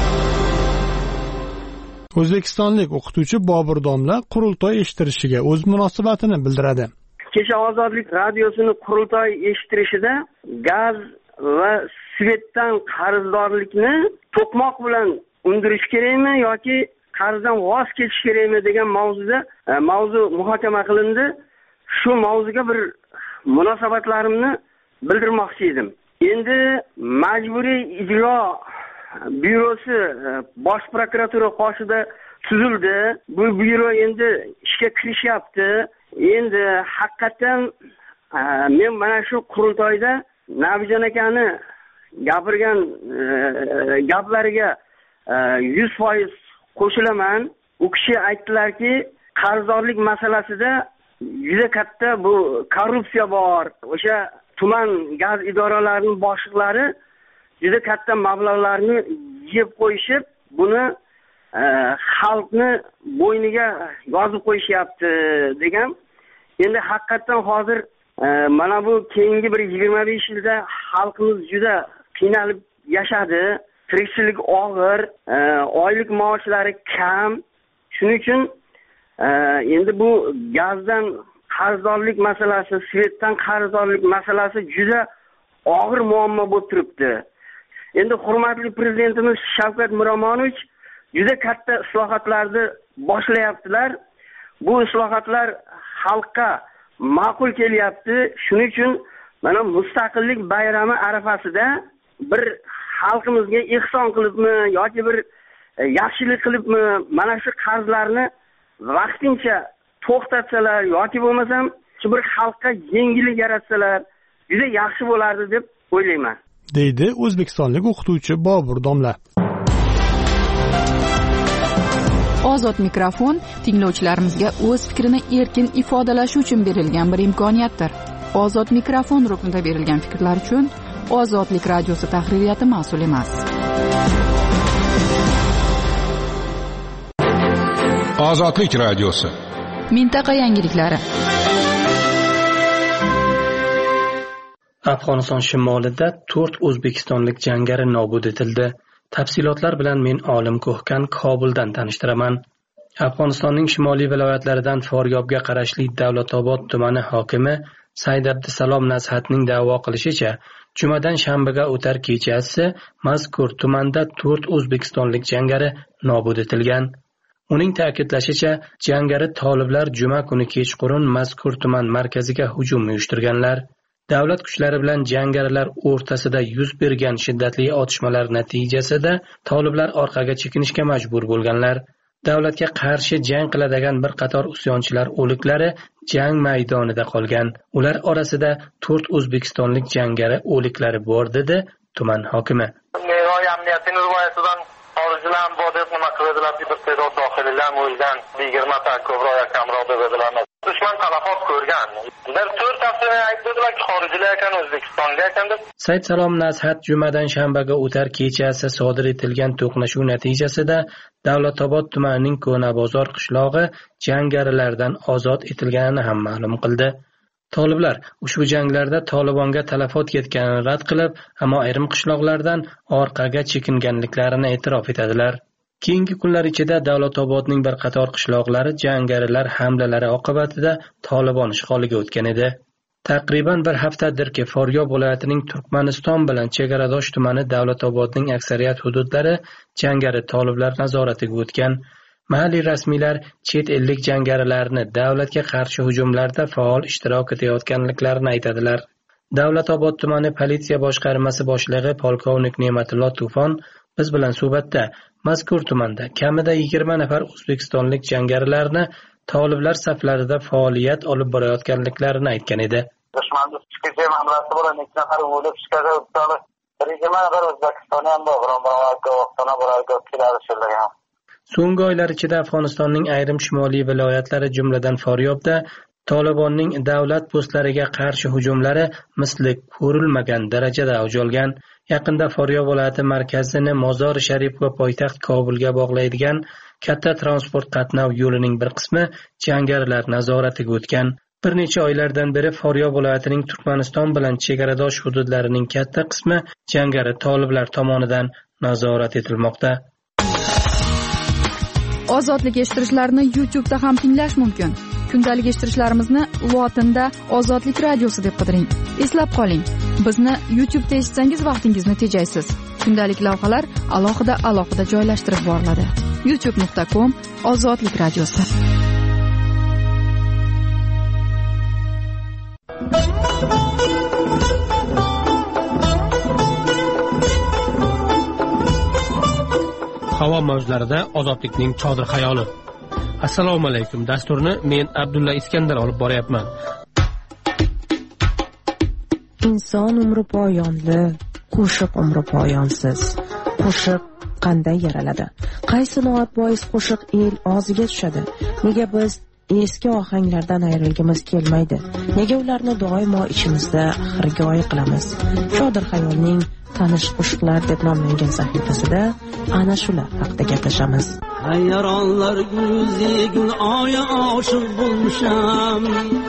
O'zbekistonlik o'qituvchi Bobur domla qurultoy eshittirishiga o'z munosabatini bildiradi. Kecha Ozodlik radiosini qurultoy eshittirishida gaz va svetdan qarzdorlikni to'qmoq bilan undirish kerakmi yoki qarzdan voz kechish kerakmi degan mavzuda mavzu muhokama qilindi. Shu mavzuga bir munosabatlarimni bildirmoqchi edim. Endi majburiy ijro byurosi bosh prokuratura qoshida tuzildi. Bu byuro endi ishga kirishyapti. Endi haqiqatan men mana shu qurultoyda Nabijon akani gapirgan gaplariga yuz foiz qo'shilaman. U kishi aytdilarki, qarzdorlik masalasida juda katta bu korrupsiya bor. O'sha tuman gaz idoralarining boshliqlari juda katta mablag'larni yeb qo'yishib, buni xalqni bo'yniga yozib qo'yishyapti degan. Endi haqiqatan hozir mana bu keyingi bir yigirma besh yilda xalqimiz juda qiynalib yashadi. Tirikchilik og'ir, oylik maoshlari kam. Shuning uchun endi bu gazdan qarzdorlik masalasi, svetdan qarzdorlik masalasi juda og'ir muammo bo'lib turibdi. Endi hurmatli prezidentimiz Shavkat Miromonovich juda katta islohotlarni boshlayaptilar. Bu islohotlar xalqqa ma'qul kelyapti. Shuning uchun mana mustaqillik bayrami arafasida bir xalqimizga ehson qilibmi yoki bir yaxshilik qilibmi mana shu qarzlarni vaqtincha to'xtatsalar yoki bo'lmasam shu bir xalqqa yengillik yaratsalar juda yaxshi bo'lardi deb o'ylayman, deydi o'zbekistonlik o'qituvchi Bobur domla. Ozod mikrofon tinglovchilarimizga o'z fikrini erkin ifodalashi uchun berilgan bir imkoniyatdir. Ozod mikrofon ruknida berilgan fikrlar uchun Ozodlik radiosi tahririyati mas'ul emas. Ozodlik radiosi. Mintaqa yangiliklari. Afg'oniston shimolida to'rt o'zbekistonlik jangari nobud etildi. Tafsilotlar bilan men Olim Ko'hkan Kobuldan tanishtiraman. Afg'onistonning shimoliy viloyatlaridan Foryobga qarashli Davlatobod tumani hokimi Said Abdusalom Nazhatning da'vo qilishicha, jumadan shanbaga o'tar kechasi mazkur tumanda to'rt o'zbekistonlik jangari nobud etilgan. Uning ta'kidlashicha, jangari toliblar juma kuni kechqurun mazkur tuman markaziga hujum uyushtirganlar. Davlat kuchlari bilan jangarilar o'rtasida yuz bergan shiddatli otishmalar natijasida toliblar orqaga chekinishga majbur bo'lganlar. Davlatga qarshi jang qiladigan bir qator usyonchilar o'liklari jang maydonida qolgan. Ular orasida to'rt o'zbekistonlik jangari o'liklari bor dedi tuman hokimi. Xorijlar bodet nima qiladilar deb iste'dod dohiylar o'lgan yigirma ta ko'proq kamroq dedilar. Dushman talafot ko'rgan. Bir to'rttasi aytdilar ki xorijlar ekan, O'zbekistonga ekan deb. Said Salom Nazhat jumadan shanbaga o'tar kechasi sodir etilgan to'qnashuv natijasida Davlatobod tumanining Ko'nabozor qishlog'i jangarilardan ozod etilganini ham ma'lum qildi. Toliblar ushbu janglarda Tolibonga talafot yetganini rad qilib, ammo ayrim qishloqlardan orqaga chekinganliklarini e'tirof etadilar. Keyingi kunlar ichida Davlatobodning bir qator qishloqlari jangarilar hamlalari oqibatida Tolibon ishg'oliga o'tgan edi. Taqriban bir haftadirki Foryob viloyatining Turkmaniston bilan chegaradosh tumani Davlatobodning aksariyat hududlari jangari toliblar nazoratiga o'tgan. Mahalliy rasmiylar chet ellik jangarilarni davlatga qarshi hujumlarda faol ishtirok etayotganliklarini aytadilar. Davlatobod tumani politsiya boshqarmasi boshlig'i polkovnik Ne'matullo Tufon biz bilan suhbatda mazkur tumanda kamida yigirma nafar o'zbekistonlik jangarilarni toliblar saflarida faoliyat olib borayotganliklarini aytgan edi. Dushmanning ichki hamlasi bilan ikki nafar o'lib chiqadi, bir yigirma nafar O'zbekistonda ham bor, Afg'onistonga borayotgan kelishilgan. So'nggi oylar ichida Afg'onistonning ayrim shimoliy viloyatlari jumladan Foryobda Tolibonning davlat postlariga qarshi hujumlari misli ko'rilmagan darajada avj olgan. Yaqinda Foryob viloyati markazini Mozor Sharif va poytaxt Kobulga bog'laydigan katta transport qatnov yo'lining bir qismi jangarilar nazoratiga o'tgan. Bir necha oylardan beri Foryob viloyatining Turkmaniston bilan chegaradosh hududlarining katta qismi jangari toliblar tomonidan nazorat etilmoqda. Ozodlik eshittirishlarni YouTube'da ham tinglash mumkin. Kundalik eshittirishlarimizni lotinda Ozodlik radiosi deb qidiring. Eslab qoling, bizni YouTube'da eshitsangiz vaqtingizni tejaysiz. Kundalik lavhalar alohida-alohida joylashtirib boriladi. youtube nuqta com ozodlik radiosi. Havo mavjlarida ozodlikning chodir xayoli. Assalomu alaykum. Dasturni men Abdulla Iskandar olib boryapman. Inson umri poyonli, qo'shiq umri poyonsiz. Qo'shiq qanday yaraladi? Qaysi noat bois qo'shiq el og'ziga tushadi? Nega biz eski ohanglardan ayrilgimiz kelmaydi? Nega ularni doimo ichimizda xirgoyi qilamiz? Chodir xayolning tanish qo'shiqlar deb nomlangan sahifasida ana shular haqida gaplashamiz. Hayronlar guzi gul oya oshiq bo'lmisham.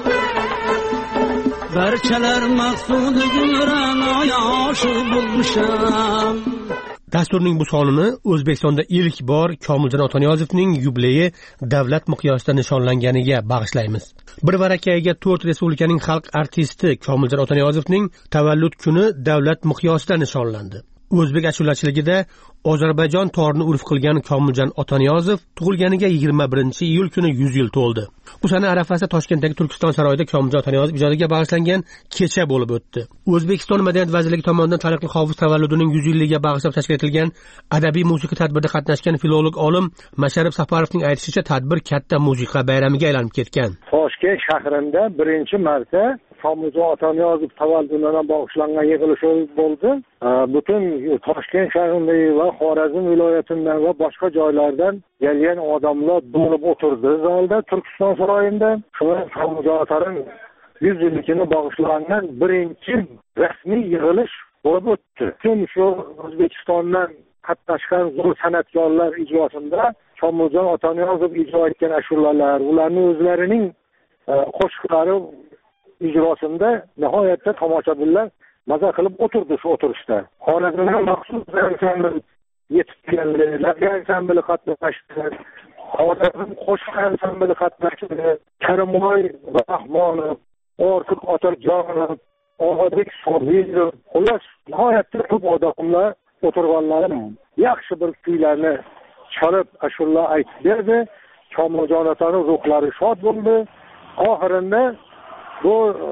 Barchalar maqsudi gulran oya oshiq bo'lmisham. Dasturning bu sonini O'zbekistonda ilk bor Komiljon Otaniyozovning yubileyi davlat miqyosida nishonlanganiga bag'ishlaymiz. Bir varakayiga to'rt respublikaning xalq artisti Komiljon Otaniyozovning tavallud kuni davlat miqyosida nishonlandi. O'zbek ashulachiligida Ozarbayjon torini urf qilgan Komiljon Otaniyozov tug'ilganiga yigirma birinchi iyul kuni yuz yil to'ldi. Bu sana arafasida Toshkentdagi Turkiston saroyida Komiljon Otaniyozov ijodiga bag'ishlangan kecha bo'lib o'tdi. O'zbekiston Madaniyat vazirligi tomonidan taniqli hofiz tavalludining yuz yilligiga bag'ishlab tashkil etilgan adabiy musiqa tadbirida qatnashgan filolog olim Masharif Safarovning aytishicha, tadbir katta musiqa bayramiga aylanib ketgan. Toshkent shahrida birinchi marta Komiljon Otaniyozov tavalludiga bag'ishlangan yig'ilish bo'ldi. Butun Toshkent shahridan va Xorazm viloyatidan va boshqa joylardan kelgan odamlar bo'lib o'tirdi zalda Turkiston saroyida. Shunday Komiljon Otaning yuz yilligini bag'ishlangan birinchi rasmiy yig'ilish bo'lib o'tdi. Tüm shu O'zbekistondan qatnashgan zo'r san'atkorlar ijrosida Komiljon Otaniyozov ijro etgan ashulalar, ularning o'zlarining qo'shiqlari ijrosida nihoyatda tomoshabinlar maza qilib o'tirdi shu o'tirishda. Xorazmdan maxsus ansambl yetib keldi, Labga ansambli qatnashdi, Xorazm qo'shiq ansambli qatnashdi, Karimoy Rahmonov, Ortiq Otajonov, Og'abek Sobirov, xullas nihoyatda ko'p odamlar o'tirganlar yaxshi bir kuylarni chalib ashula aytib berdi. Komiljon otaning ruhlari shod bo'ldi. Oxirida bu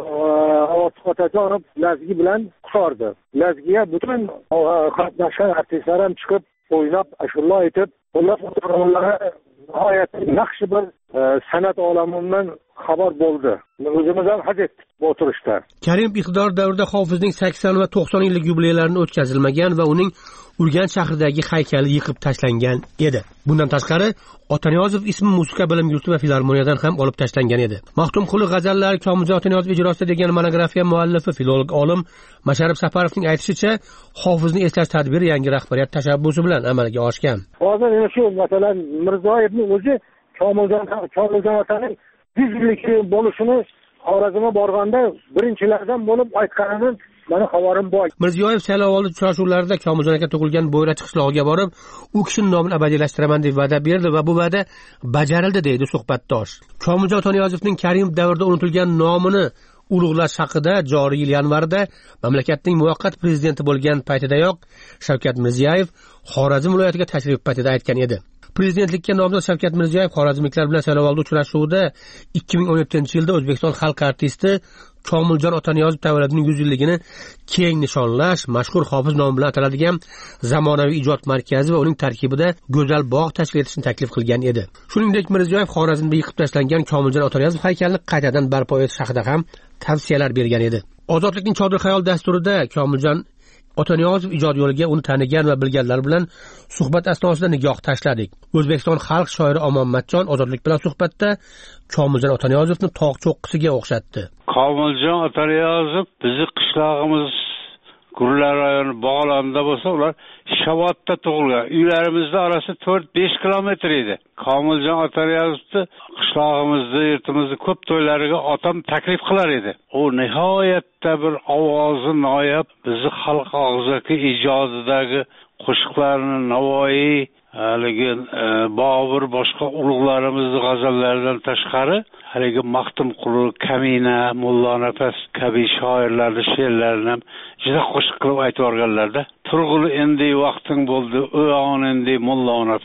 Otajonov Lazgi bilan qurdi. Lazgiga butun qatnashgan artistlar ham chiqib o'ynab ashula aytib, ular o'tirganlar nihoyatda yaxshi bir san'at olamidan xabar bo'ldi. O'zimiz ham haz etdik bu o'tirishda. Karim iqtidor davrida hofizning sakson va to'qson yillik yubileylarini o'tkazilmagan va uning Urganch shahridagi haykali yiqib tashlangan edi. Bundan tashqari Otaniyozov ismi musiqa bilim yurti va filarmoniyadan ham olib tashlangan edi. Maxtumquli g'azallari Komiljon Otaniyozov ijrosida degan monografiya muallifi filolog olim Masharif Safarovning aytishicha, hofizni eslash tadbiri yangi rahbariyat tashabbusi bilan amalga oshgan. Hozir ana shu masalan Mirzoyevning o'zi Komiljon Komiljon otaning yuz yilligi bo'lishini Xorazmga borganda birinchilardan bo'lib aytganini meni xabarim bor. Mirziyoyev saylovoldi uchrashuvlarida Komiljon aka tug'ilgan Bo'yrach qishlog'iga borib, u kishining nomini abadiylashtiraman deb va'da berdi va bu va'da bajarildi deydi suhbatdosh. Komiljon Otaniyozovning Karimov davrida unutilgan nomini ulug'lash haqida joriy yil yanvarda mamlakatning muvaqqat prezidenti bo'lgan paytidayoq Shavkat Mirziyoyev Xorazm viloyatiga tashrif paytida aytgan edi. Prezidentlikka nomzod Shavkat Mirziyoyev xorazmliklar bilan saylovoldi uchrashuvida ikki ming o'n yettinchi yilda O'zbekiston xalq artisti Komiljon Otaniyozov tavalludining yuz yilligini keng nishonlash, mashhur hofiz nomi bilan ataladigan zamonaviy ijod markazi va uning tarkibida go'zal bog' tashkil etishni taklif qilgan edi. Shuningdek, Mirziyoyev Xorazmda yiqib tashlangan Komiljon Otaniyozov haykalini qaytadan barpo etish haqida ham tavsiyalar bergan edi. Ozodlikning chodir xayol dasturida Komiljon Otaniyozov ijod yo'liga uni tanigan va bilganlar bilan suhbat asnosida nigoh tashladik. O'zbekiston xalq shoiri Omonmatjon ozodlik bilan suhbatda Komiljon Otaniyozovni tog' cho'qqisiga o'xshatdi. Komiljon Otaniyozov bizni qishlog'imiz Gurlar rayoni Bog'londa bo'lsa, ular Shavotda tug'ilgan. Uylarimizning orasi to'rt besh kilometr edi. Komiljon Otaniyozovni qishlog'imizda, yurtimizda ko'p to'ylariga otam taklif qilar edi. U nihoyatda bir ovozi noyob, bizni xalq og'zaki ijodidagi qo'shiqlarni Navoiy, haligi Bobur boshqa ulug'larimizni g'azallaridan tashqari haligi Maxtumquli, Kamina, Mulla Nafas kabi shoirlarning she'rlarini ham juda qo'shiq qilib aytib o'rganlarda. Turg'ul endi vaqting bo'ldi, o'yon endi Mulla Nafas.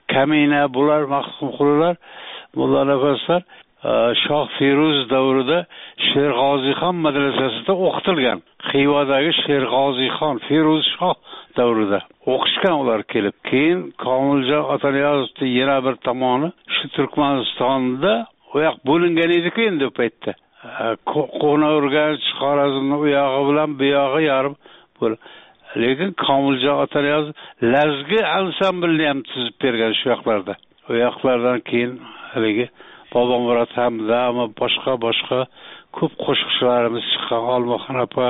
kamina bular mahsumxo'rlar mulla nafaslar shoh Feruz davrida Sherg'ozixon madrasasida o'qitilgan. Xivadagi Sherg'ozixon Feruz shoh davrida o'qishgan ular kelib. Keyin Komiljon Ataniyozovning yana bir tomoni shu Turkmanistonda u yoq bo'lingan edi-ku endi u paytda. Qo'na-Urganch, Xorazmning u yog'i bilan bu yog'i yarim bo'lib. Lekin Komiljon Ataniyozov Lazgi ansamblni ham tuzib bergan shu yoqlarda. O yoqlardan keyin haligi Bobomurod hamda ama boshqa boshqa ko'p qo'shiqchilarimiz chiqqan, Olmaxon opa,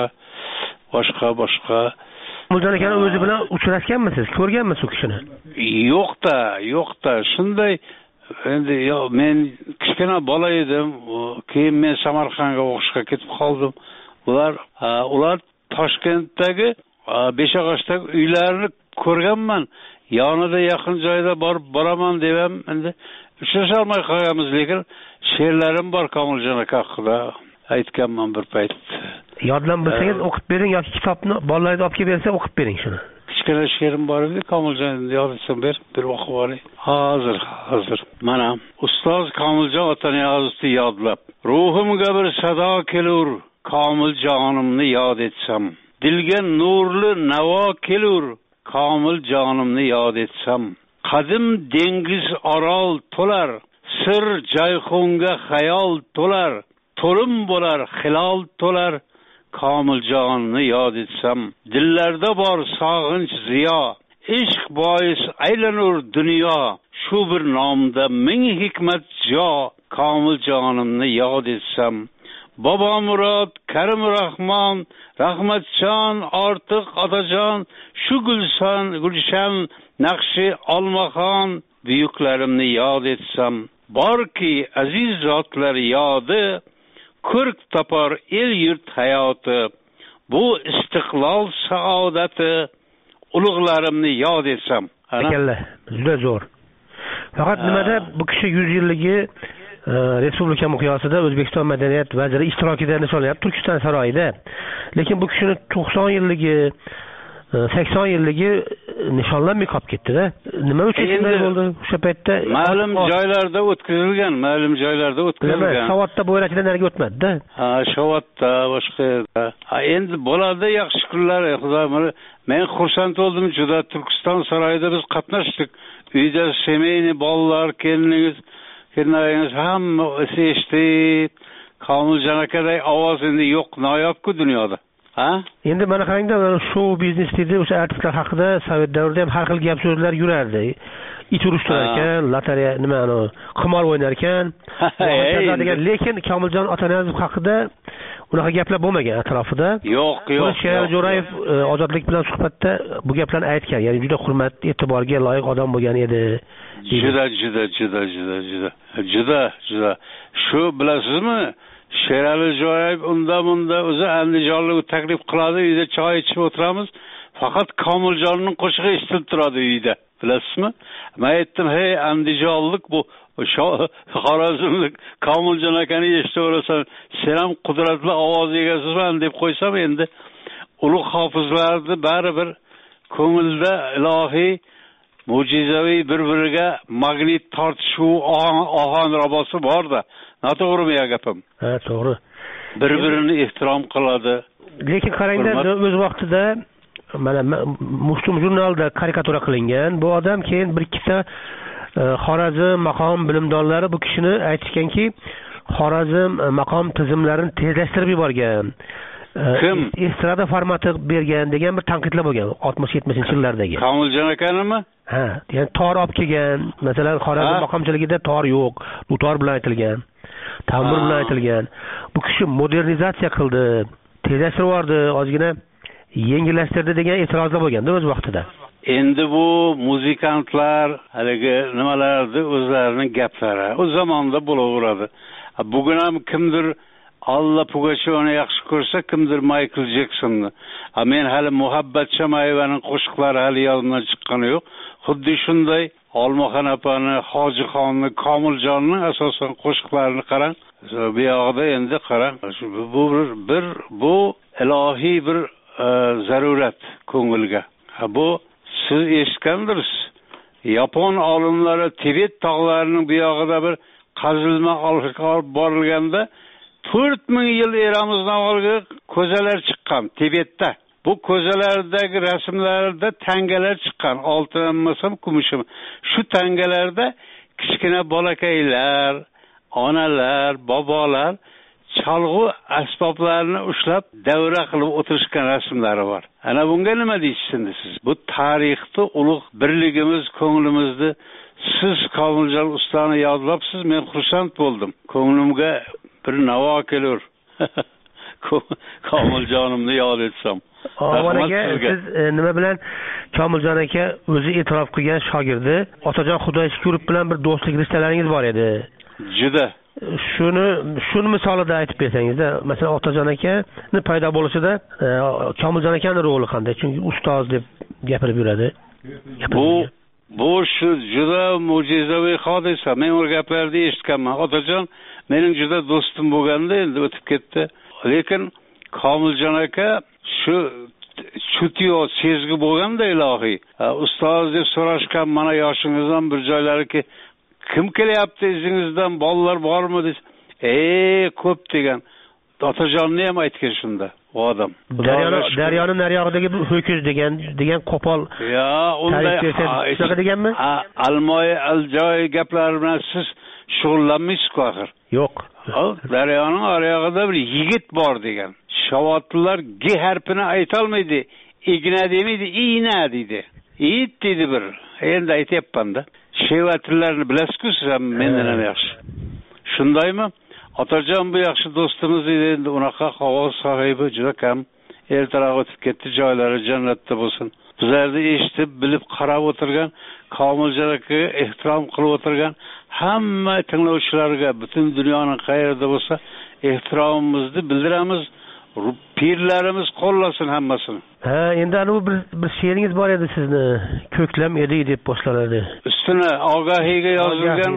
boshqa boshqa. Komiljon akani o'zi bilan uchrashganmisiz, ko'rganmisiz u kishini? Yo'q-da, yo'q-da. Shunday endi yo men kichkina bola edim, keyin men Samarqandga o'qishga ketib qoldim. Ular ular Toshkentdagi Beshog'ochdagi uylarini ko'rganman. Yonida yaqin joyda borib boraman debam, endi uchrasha olmay qolganmiz, lekin she'rlarim bor Komiljon aka haqida aytganman bir payt. Yodlan bo'lsangiz o'qib bering yoki kitobni bolalarga olib kelib bersa o'qib bering shuni. Kichkina she'rim bor edi, Komiljon yodisam ber, bir o'qib oling. Hozir, hozir. Mana ustoz Komiljon Ataniyozovni yodlab, ruhimga bir sado kelur, Komiljonimni yod etsam. Dilga nurli navo kelur, Komil jonimni yod etsam. Qadim dengiz orol to'lar, sir jayxonga xayol to'lar, to'lim bo'lar hilol to'lar, Komil jonni yod etsam. Dillarda bor sog'inch ziyo, ishq bois aylanur dunyo, shu bir nomda ming hikmat jo, Komil jonimni yod etsam. Bobomurod, Karim Rahmon, Rahmatjon, Ortiq Otajon, shu Gulson, Gulshan, Naqshi Olmaxon buyuklarimni yod etsam. Borki aziz zotlar yodi, ko'rk topar el yurt hayoti. Bu istiqlol saodati, ulug'larimni yod etsam. Akalla, juda zo'r. Faqat nimada bu kishi yuz yilligi Respublika miqyosida O'zbekiston madaniyat vaziri ishtirokida nishonlanib Turkiston saroyida. Lekin bu kishini to'qson yilligi, sakson yilligi nishonlanmay qolib ketdi-da. Nima uchun shunday bo'ldi? O'sha paytda ma'lum joylarda o'tkazilgan, ma'lum joylarda o'tkazilgan. Savodda bo'yrachidan nariga o'tmadi-da. Ha, Savodda, boshqa yerda. Ha, endi bo'ladi, yaxshi kunlar, Xudoy. Men xursand bo'ldim, juda Turkiston saroyida biz qatnashdik. Uyda semeyni bolalar, keliniz Kenayimiz hamma eshitib, Komiljon akaday ovoz endi yo'q, noyob-ku dunyoda. Ha? Endi mana qarangda, show biznes dedi, o'sha artistlar haqida Sovet davrida ham har xil gap so'zlar yurardi. Ich urishtirar ekan, lotereya nima ana, qimor o'ynar ekan. Lekin Komiljon Ataniyozov haqida unaqa gaplar bo'lmagan atrofida. Yo'q, yo'q. Sherali Jo'rayev Ozodlik bilan suhbatda bu gaplarni aytgan. Ya'ni juda hurmat, e'tiborga loyiq odam bo'lgan edi. Juda, juda, juda, juda, juda. Juda, juda. Shu bilasizmi? Sherali Jo'rayev unda bunda o'zi Andijonlik taklif qiladi, uyda choy ichib o'tiramiz. Faqat Komiljonning qo'shig'i eshitilib turadi uyda. Bilasizmi? Men aytdim, "Hey, Andijonlik bu Xorazmlik Komiljon akani eshitaversan, sen ham qudratli ovoz egasizman" deb qo'ysam, endi ulug' hofizlarni baribir ko'ngilda ilohiy mo'jizaviy bir-biriga magnit tortishuv ohon rabosi bor-da. Noto'g'rimi ya gapim? Ha, to'g'ri. Bir-birini ehtirom qiladi. Lekin qarangda, o'z vaqtida mana Mushtum jurnalida karikatura qilingan. Bu odam keyin bir ikkita Xorazm maqom bilimdonlari bu kishini aytishganki, Xorazm maqom tizimlarini tezlashtirib yuborgan. Kim? Estrada formati bergan degan bir tanqidlar bo'lgan oltmish yetmishinchi yillardagi. Komiljon akanimi? Ha, ya'ni tor olib kelgan. Masalan, Xorazm maqomchiligida tor yo'q, dutor bilan aytilgan, tambur bilan aytilgan. Bu kishi modernizatsiya qildi, tezlashtirib yubordi, ozgina yengillashtirdi degan e'tirozlar bo'lganda o'z vaqtida. Endi bu muzikantlar haligi nimalarni o'zlarining gaplari. O zamonda bo'laveradi. Bugun ham kimdir Alla Pugachyovni yaxshi ko'rsa, kimdir Michael Jacksonni. Men hali Muhabbat Shamayevaning qo'shiqlari hali yodimdan chiqqani yo'q. Xuddi shunday Olmaxon opani, Hojixonni, Komiljonning asosan qo'shiqlarini qarang. Bu yoqda endi qarang. Bu bir bu ilohiy bir zarurat ko'ngilga. Bu siz eshitgandirsiz. Yapon olimlari Tibet tog'larining bu yog'ida bir qazilma olib borilganda to'rt ming yil eramizdan avvalgi ko'zalar chiqqan Tibetda. Bu ko'zalardagi rasmlarda tangalar chiqqan, oltin emasam kumushim. Shu tangalarda kichkina bolakaylar, onalar, bobolar chalg'u asboblarini ushlab davra qilib o'tirishgan rasmlari bor. Ana bunga nima deysiz siz? Bu tarixda ulug' birligimiz, ko'nglimizni siz Komiljon ustani yodlabsiz, men xursand bo'ldim. Ko'nglimga bir navo kelur. Komiljonimni yod etsam. Avval aka, siz nima bilan Komiljon aka o'zi e'tirof qilgan shogirdi, Otajon Xudoyshukurov bilan bir do'stlik rishtalaringiz bor edi. Juda. Shuni shuni misolida aytib bersangiz-da, masalan Otajon akani paydo bo'lishida Komiljon akaning roli qanday? Chunki ustoz deb gapirib yuradi. Bu bu shu juda mo'jizaviy hodisa. Men u gaplarni eshitganman. Otajon mening juda do'stim bo'lganda endi o'tib ketdi. Lekin Komiljon aka shu chutiyo sezgi bo'lganda ilohiy. Ustoz deb so'rashgan, mana yoshingizdan bir joylarga kim kelyapti izingizdan, bolalar bormi desa, "Ey, ko'p" degan. Otajonni ham aytgan shunda u odam. Daryoning nariyog'idagi bu ho'kiz degan degan qo'pol. Ya, unday shunaqa deganmi? Almoy aljoy gaplar bilan siz shug'ullanmaysiz-ku axir. Yo'q. Daryoning nariyog'ida bir yigit bor degan. Shavatlar G harfini ayta olmaydi. Igna demaydi, ina deydi. It deydi bir. Endi aytyapman-da. Shevatlarni bilasiz-ku siz ham mendan ham yaxshi. Shundaymi? Otajon bu yaxshi do'stimiz edi, endi unaqa havo sohibi juda kam. Ertaroq o'tib ketdi, joylari jannatda bo'lsin. Bizlarni eshitib, bilib, qarab o'tirgan, Komiljon akaga ehtirom qilib o'tirgan hamma tinglovchilarga, butun dunyoning qayerida bo'lsa, ehtiromimizni bildiramiz. Pirlarimiz qo'llasin hammasini. Ha, endi ana bu bir bir she'ringiz bor edi sizni. Ko'klam edi deb boshlanadi. Ustuna ogahiga yozilgan.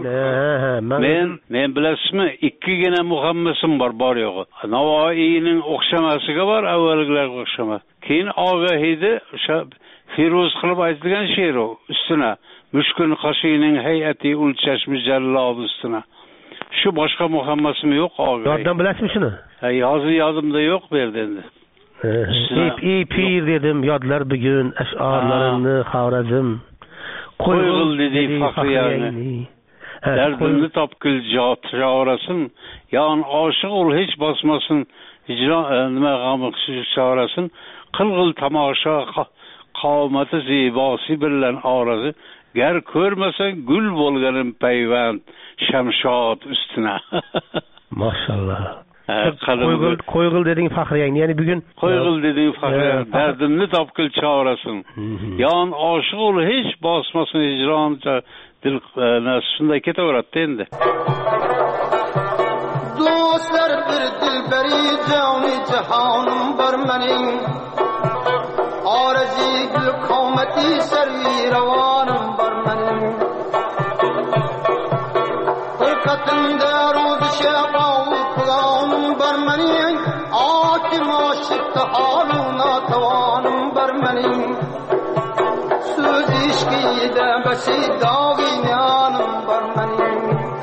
Men men bilasizmi, ikkigina muhammasim bor, bor yo'g'i. Navoiyning o'xshamasiga bor, avvalgilarga o'xshamas. Keyin ogahida o'sha Firuz qilib aytilgan she'r u. Ustuna mushkun qashining hayati ulchash mujallab ustuna. Shu boshqa muhammasim yo'q ogah. Yoddan bilasizmi shuni? Ha, yozib yodimda yo'q berdi endi. Ey pir dedim, yodlar bugun ash'orlarimni Xorazm. Qo'yg'il dedi faxriyani. Dardimni topgil jorasin. Yon oshiq ul hech bosmasin. Hijron nima g'am chorasini. Qilg'il tomosha qomati zebosi bilan orazi. Gar ko'rmasang gul bo'lganim payvand shamshod ustuna. Mashallah. Qo'yg'il qo'yg'il deding faxriyang, ya'ni bugun qo'yg'il deding faxriyang, dardimni topgil chorasin. Yon oshiq ul hech bosmasin hijron dil shunday ketaveradi endi. Do'stlar bir dilbari joni jahonim bor mening. Orazi gul qomati sarvi ravonim bor mening. Qo'rqatimda ro'z shaqov qilganim bor mening. Otim oshibdi holuna tavonim bor mening. So'z ishqida basidog'inanim bor mening.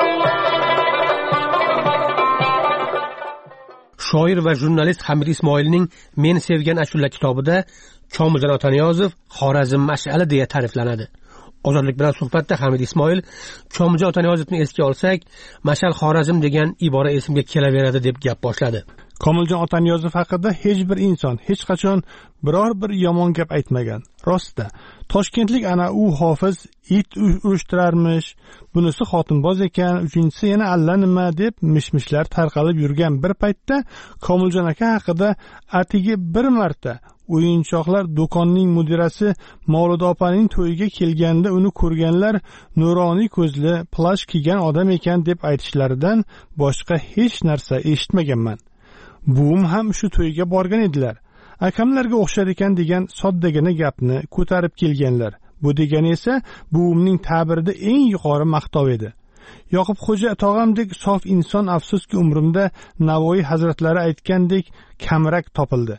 Shoir va jurnalist Hamid Ismoilning Men sevgan ashula kitobida Komiljon Otaniyozov Xorazm mash'ali deya ta'riflanadi. Ozodlik bilan suhbatda Hamid Ismoil Komiljon Otaniyozovni esga olsak, mash'al Xorazm degan ibora esimga kelaveradi deb gap boshladi. Komiljon Otaniyozov haqida hech bir inson hech qachon biror bir yomon gap aytmagan. Rostda, Toshkentlik ana u hofiz it uyushtirarmish, bunisi xotinboz ekan, uchinchisi yana allanima deb mishmishlar tarqalib yurgan bir paytda Komiljon aka haqida atigi bir marta o'yinchoqlar do'konining mudirasi Mavluda opaning to'yiga kelganda uni ko'rganlar nuroniy ko'zli, plash kiygan odam ekan deb aytishlaridan boshqa hech narsa eshitmaganman. Buvim ham shu to'yga borgan edilar. Akamlarga o'xshar ekan degan soddagina gapni ko'tarib kelganlar. Bu degani esa buvimning ta'birida eng yuqori maqtov edi. Yoqubxo'ja tog'amdek sof inson afsuski umrimda Navoiy hazratlari aytgandek kamrak topildi.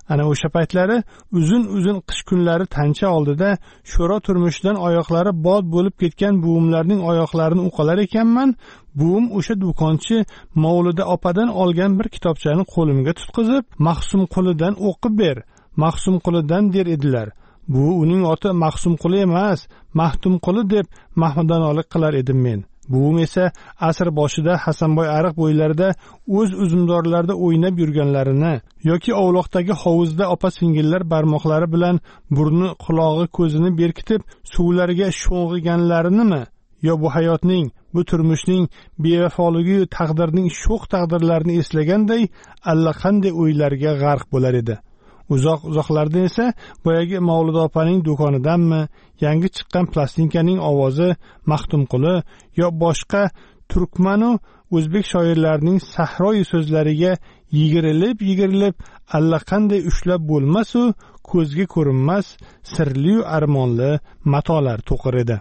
Ana o'sha paytlari uzun-uzun qish kunlari tancha oldida sho'ro turmushidan oyoqlari bod bo'lib ketgan buvimlarning oyoqlarini uqalar ekanman. Buvim o'sha do'konchi Mavluda opadan olgan bir kitobchani qo'limga tutqizib, Mahsumqulidan o'qib ber, Mahsumqulidan der edilar. Bu uning oti Mahsumquli emas, Mahtumquli deb mahmadonalik qilar edim men. Buvim esa asr boshida Hasanboy ariq bo'ylarida o'z uzumdorlarda o'ynab yurganlarini yoki ovloqdagi hovuzda opa-singillar barmoqlari bilan burni, qulog'i, ko'zini berkitib suvlarga sho'ng'iganlarinimi yo bu hayotning, bu turmushning bevafoligi, taqdirning sho'x taqdirlarini eslaganday allaqanday o'ylarga g'arq bo'lar edi. Uzoq uzoqlardan esa boyagi Mavluda opaning do'konidanmi, yangi chiqqan plastinkaning ovozi Maxtumquli yo boshqa turkmanu o'zbek shoirlarining sahroyi so'zlariga yigirilib-yigirilib allaqanday ushlab bo'lmas-u ko'zga ko'rinmas sirli-yu armonli matolar to'qir edi.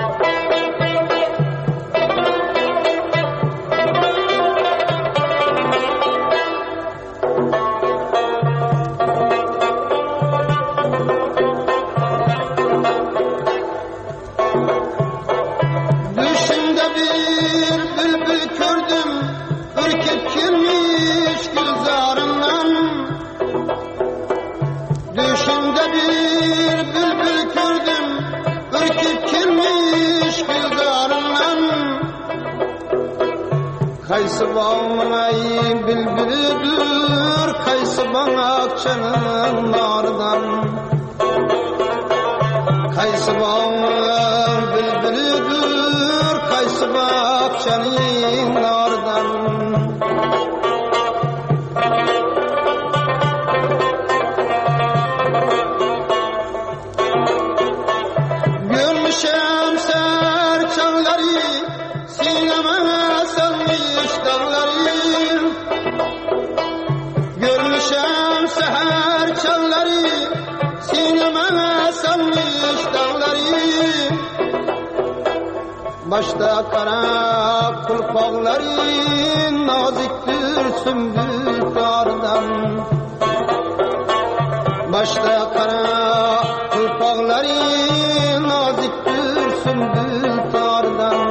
Qaysi bağmay bülbülüdür, qaysi bana akçanın nardan. Qaysi bağmay bülbülüdür, qaysi bana akçanın nardan. Görmüşem serçanları, sinema salmış dağları. Görmüşem seher çalları, sinema salmış dağları. Başta kara kulpakları, naziktir sümbül dardan. Başta kara kulpakları, naziktir sümbül dardan.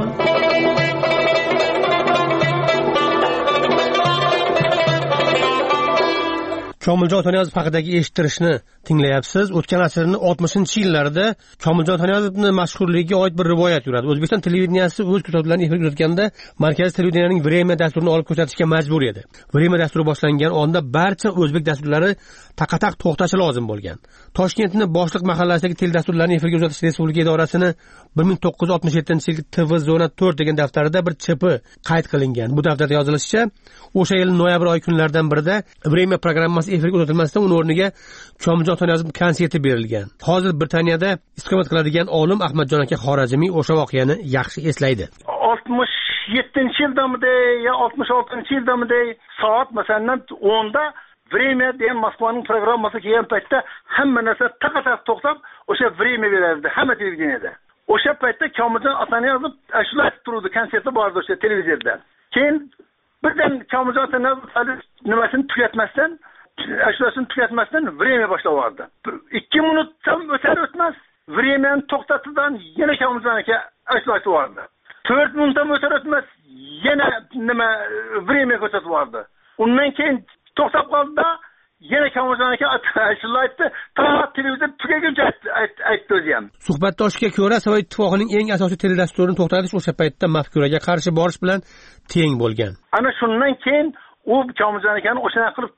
Komiljon Taniyozov haqidagi eshittirishni tinglayapsiz. O'tgan asrning oltmishinchi yillarida Komiljon Taniyozovning mashhurligiga oid bir rivoyat yuradi. O'zbekiston televideniyasi o'z kuzatuvlarini efirga uzatganda markaziy televideniyaning Vremya dasturini olib ko'rsatishga majbur edi. Vremya dasturi boshlangan onda barcha o'zbek dasturlari taqataq to'xtashi lozim bo'lgan. Toshkentning Boshliq mahallasidagi teledasturlarni efirga uzatish respublika idorasini bir ming to'qqiz yuz oltmish yettinchi yilgi T V zona to'rt degan daftarida bir chipi qayd qilingan. Bu daftarda yozilishicha, o'sha yil noyabr oy kunlaridan birida Vremya programmasi efirga uzatilmasdan uning o'rniga Komiljon Taniyozov konserti berilgan. Hozir Britaniyada istiqomat qiladigan olim Ahmadjon aka Xorazmiy o'sha voqeani yaxshi eslaydi. oltmish yettinchi yildamidi yo oltmish oltinchi yildamidi soat masalan o'nda Vremya degan Moskvaning programmasi kelgan paytda hamma narsa taqataq to'xtab o'sha Vremya berardi hamma televideniyada. O'sha paytda Komiljon Taniyozov ashula aytib turdi, konserti bordi o'sha televizorda. Keyin birdan Komiljon Taniyozov nimasini tugatmasdan, ashulasini tugatmasdan Vremya boshlavardi. ikki minutdan o'tar o'tmas Vremyani to'xtatdidan yana Komiljon aka ashula aytvardi. to'rt minutdan o'tar o'tmas yana nima Vremya ko'rsatvardi. Undan keyin to'xtab qoldi, yana Komiljon aka ashula aytdi, to televizor tugaguncha aytdi o'zi ham. Suhbatdoshiga ko'ra, Sovet ittifoqining eng asosiy teledasturini to'xtatish o'sha paytda mafkuraga qarshi borish bilan teng bo'lgan. Ana shundan keyin u Komiljon akani o'shana qilib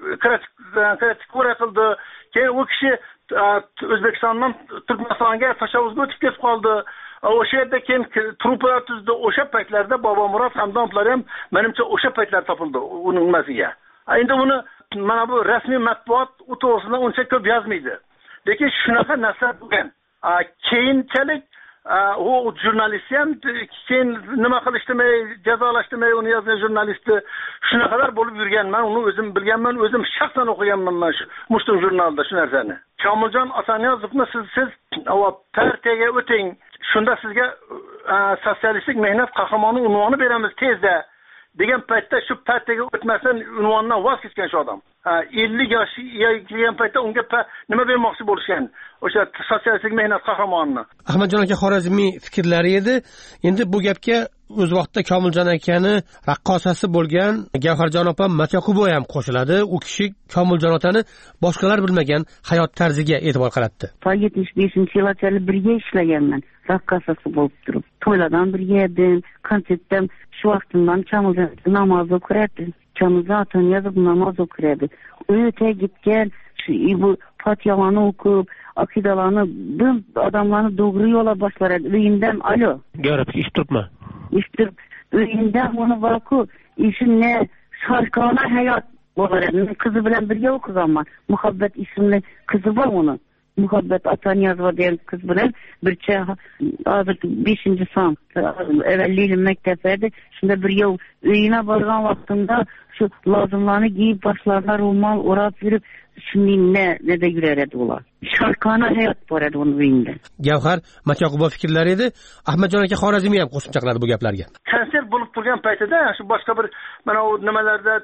kritik ko'rsatildi. Keyin u kishi O'zbekistondan Turkmanistonga tashabbusga o'tib ketib qoldi. O'sha yerda keyin trupalar tuzdi. O'sha paytlarda Bobomurod Hamdonovlar ham menimcha o'sha paytlar topildi uning nimasiga. Endi uni mana bu rasmiy matbuot u to'g'risida uncha ko'p yozmaydi. Lekin shunaqa narsa bo'lgan. Keyinchalik u jurnalist ham keyin nima qilishdimi, jazolashdimi uni yozgan jurnalistni shunaqalar bo'lib yurgan. Men uni o'zim bilganman, o'zim shaxsan o'qiganman mana shu Mushtum jurnalida shu narsani. Komiljon Taniyozovni siz siz partiyaga o'ting, shunda sizga sotsialistik mehnat qahramoni unvoni beramiz tezda degan paytda shu partiyaga o'tmasdan unvondan voz kechgan shu odam. ellik yoshga kirgan paytda unga nima bermoqchi bo'lishgan? O'sha sotsialistik mehnat qahramonini. Ahmadjon aka Xorazmiy fikrlari edi. Endi bu gapga o'z vaqtida Komiljon akani raqqosasi bo'lgan Gavharjon opa Matyoqubova ham qo'shiladi. U kishi Komiljon otani boshqalar bilmagan hayot tarziga e'tibor qaratdi. yetmish beshinchi yillarda birga ishlaganman. Raqqosasi bo'lib turib, to'ylardan birga edim. Konsertdan shu vaqtimdan Komiljon namoz o'qiradi. Komiljon otani yozib namoz o'qiradi. Uyga gitgan bu Fatihani o'qib, aqidalarni, bu odamlarni to'g'ri yo'la boshlaradi. Uyimdan alo. Garib eshitibman. İşte uyunda onu vaku işinle şarkana hayat olarak kızı bilen birge okuganman. Muhabbet isimli kızı var onun. Muhabbet Atanyaz var diyen kız bilen bir çay azıcık beşinci san evvelliğiyle mekteplerdi. Şimdi bir yıl uyuna vargan vaktinde şu lazımlarını giyip başlarına rumal orap yürüp şimdi ne ne de yüreredi olar. Şarkana hayat var edi onun uyunda. Gavhar Matyoqubova fikrlari edi. Ahmadjon aka Xorazmiy ham qo'shimcha qiladi bu gaplarga. Konsert bo'lib turgan paytida, shu boshqa bir mana u nimalarda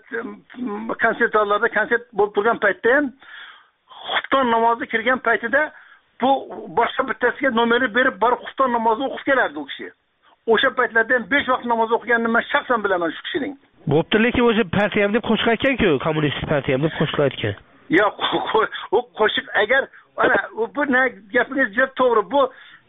konsert zallarda konsert bo'lib turgan paytda ham xufton namozi kirgan paytida bu boshqa bittasiga nomeri berib borib xufton namozi o'qib kelardi u kishi. O'sha paytlarda ham besh vaqt namoz o'qiganini men shaxsan bilaman shu kishining. Bo'pti, lekin o'sha partiyam deb qo'shiq aytgan-ku, kommunist partiyam deb qo'shiq aytgan. Yo'q, u qo'shiq agar ana bu ne gapingiz juda to'g'ri. Bu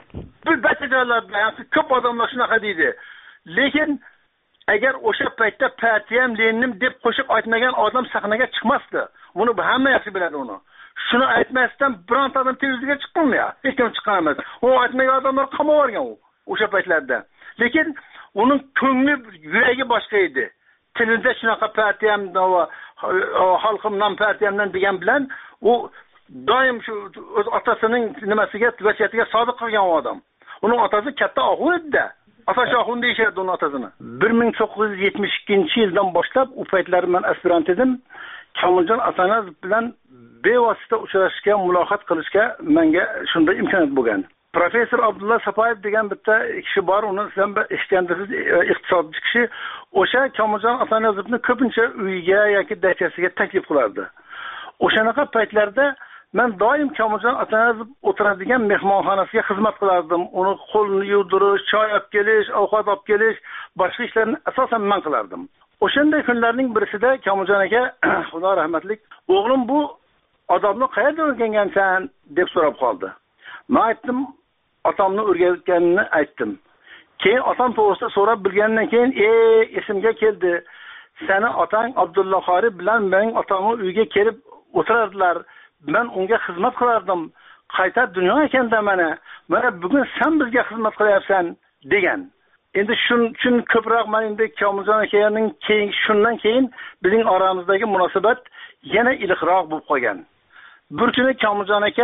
bu batajoylarda ko'p odamlar shunaqa deydi. Lekin agar o'sha paytda partiyam Leninim deb qo'shiq aytmagan odam sahnaga chiqmasdi. Buni hamma yaxshi biladi uni. Shuni aytmasdan bironta odam televiziyaga chiqqanmi ya? Hech kim chiqqan emas. U aytmagan odamlar qamoq olgan u o'sha paytlarda. Lekin uning ko'ngli, yuragi boshqa edi. Tilida shunaqa partiyam va xalqimdan partiyamdan degan bilan u doim shu o'z otasining nimasiga, vasiyatiga sodiq qilgan odam. Uning otasi katta Oxun edi. Atash Oxun deyishadi uning otasini. bir ming to'qqiz yuz yetmish ikkinchi yildan boshlab u paytlar men aspirant edim. Komiljon Atanazov bilan bevosita uchrashishga, muloqot qilishga menga shunday imkoniyat bo'lgan. Professor Abdulla Sapayev degan bitta kishi bor, uni sizlar eshitgandirsiz, iqtisodchi kishi. O'sha Komiljon Atanazovni ko'pincha uyiga yoki dachasiga taklif qilardi. O'shanaqa paytlarda men doim Komiljon Atanazov o'tiradigan mehmonxonasiga xizmat qilardim. Uni qo'lini yuvdirish, choy olib kelish, ovqat olib kelish, boshqa ishlarni asosan men qilardim. O'shanday kunlarning birisida Komiljon aka, Xudo rahmatlik, o'g'lim bu odamni qayerda o'rgangansan deb so'rab qoldi. Men aytdim, otamni o'rgatganini aytdim. Keyin otam to'g'risida so'rab bilgandan keyin, "Ey, esimga keldi. Seni otang Abdulla Qori bilan mening otamni uyiga kelib o'tirardilar. Men unga xizmat qilardim. Qayta dunyo ekanda mana. Mana bugun sen bizga xizmat qilyapsan" degan. Endi shun uchun ko'proq men endi Komiljon akaning keyin shundan keyin bizning oramizdagi munosabat yana iliqroq bo'lib qolgan. Bir kuni Komiljon aka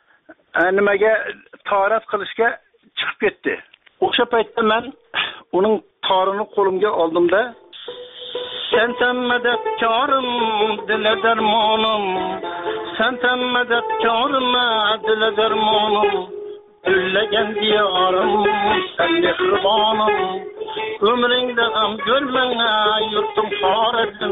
nimaga tahorat qilishga chiqib ketdi. O'sha paytda men uning torini qo'limga oldimda, "Sen tammadakkorim, dil darmonim, sen tammadakkorim, dil darmonim, gullagan diyorim, sen mehribonim, umringda ham ko'rmanga yurtim Xorazm"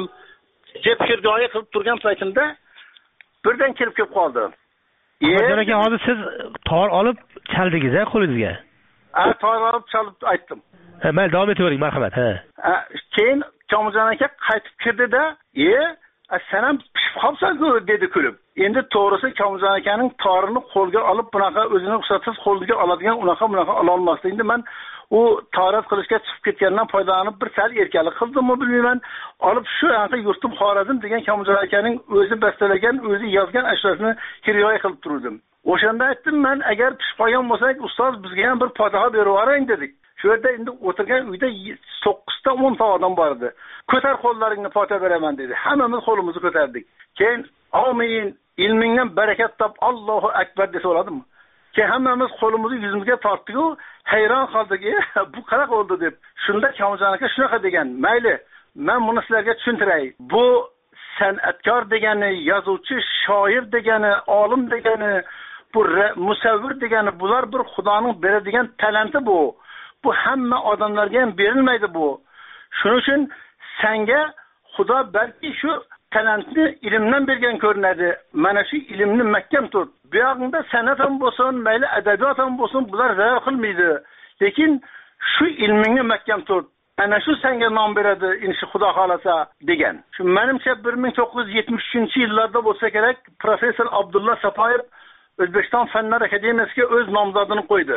deb shirgoyi qilib turgan paytimda birdan kelib kelib qoldi. Ahmadjon aka, hozir siz tor olib chaldingiz-a qo'lingizga? Ha, tor olib chalib aytdim. Ha, mayli, davom etavering, marhamat. Ha. Keyin Komiljon aka qaytib kirdi-da, "E, sen ham pishib qolsan-ku" dedi kulib. Endi to'g'risi Komiljon akaning torini qo'lga olib bunaqa o'zini ruxsatsiz qo'lga oladigan unaqa bunaqa ola olmasdi. Endi men u tahorat qilishga chiqib ketgandan foydalanib bir sal erkalik qildimmi bilmayman. Olib shu anaqa yurtim Xorazm degan Komiljon akaning o'zi bastalagan, o'zi yozgan ashrasini kiryoy qilib turdim. O'shanda aytdim, men agar pishib qolgan bo'lsak, ustoz bizga ham bir podaha berib yuboring dedik. Shu yerda endi o'tirgan uyda to'qqizta o'n ta odam bor edi. "Ko'tar qo'llaringni, poda beraman" dedi. Hammamiz qo'limizni ko'tardik. Keyin "Amin, ilmingdan barakat top, Allohu akbar" deb so'radim. Keyin hammamiz qo'limizni yuzimizga tortdik-ku, hayron qoldik, "Bu qanaqa bo'ldi" deb. Shunda Komiljon aka shunaqa degan, "Mayli, men buni sizlarga tushuntiray. Bu san'atkor degani, yozuvchi, shoir degani, olim degani, bu musavvir degani, bular bir Xudoning beradigan talanti bu. Bu hamma odamlarga ham berilmaydi bu. Shuning uchun senga Xudo balki shu talantni ilmdan bergan ko'rinadi. Mana shu ilmni mahkam tut. Bu yoqda san'at ham bo'lsin, mayli adabiyot ham bo'lsin, bular zarar qilmaydi. Lekin shu ilmingni mahkam tut. Ana shu senga nom beradi, inshi Xudo xolasa degan. Shu menimcha bir ming to'qqiz yuz yetmish uchinchi yillarda bo'lsa kerak, professor Abdulla Sapoyev O'zbekiston Fanlar akademiyasiga o'z nomzodini qo'ydi.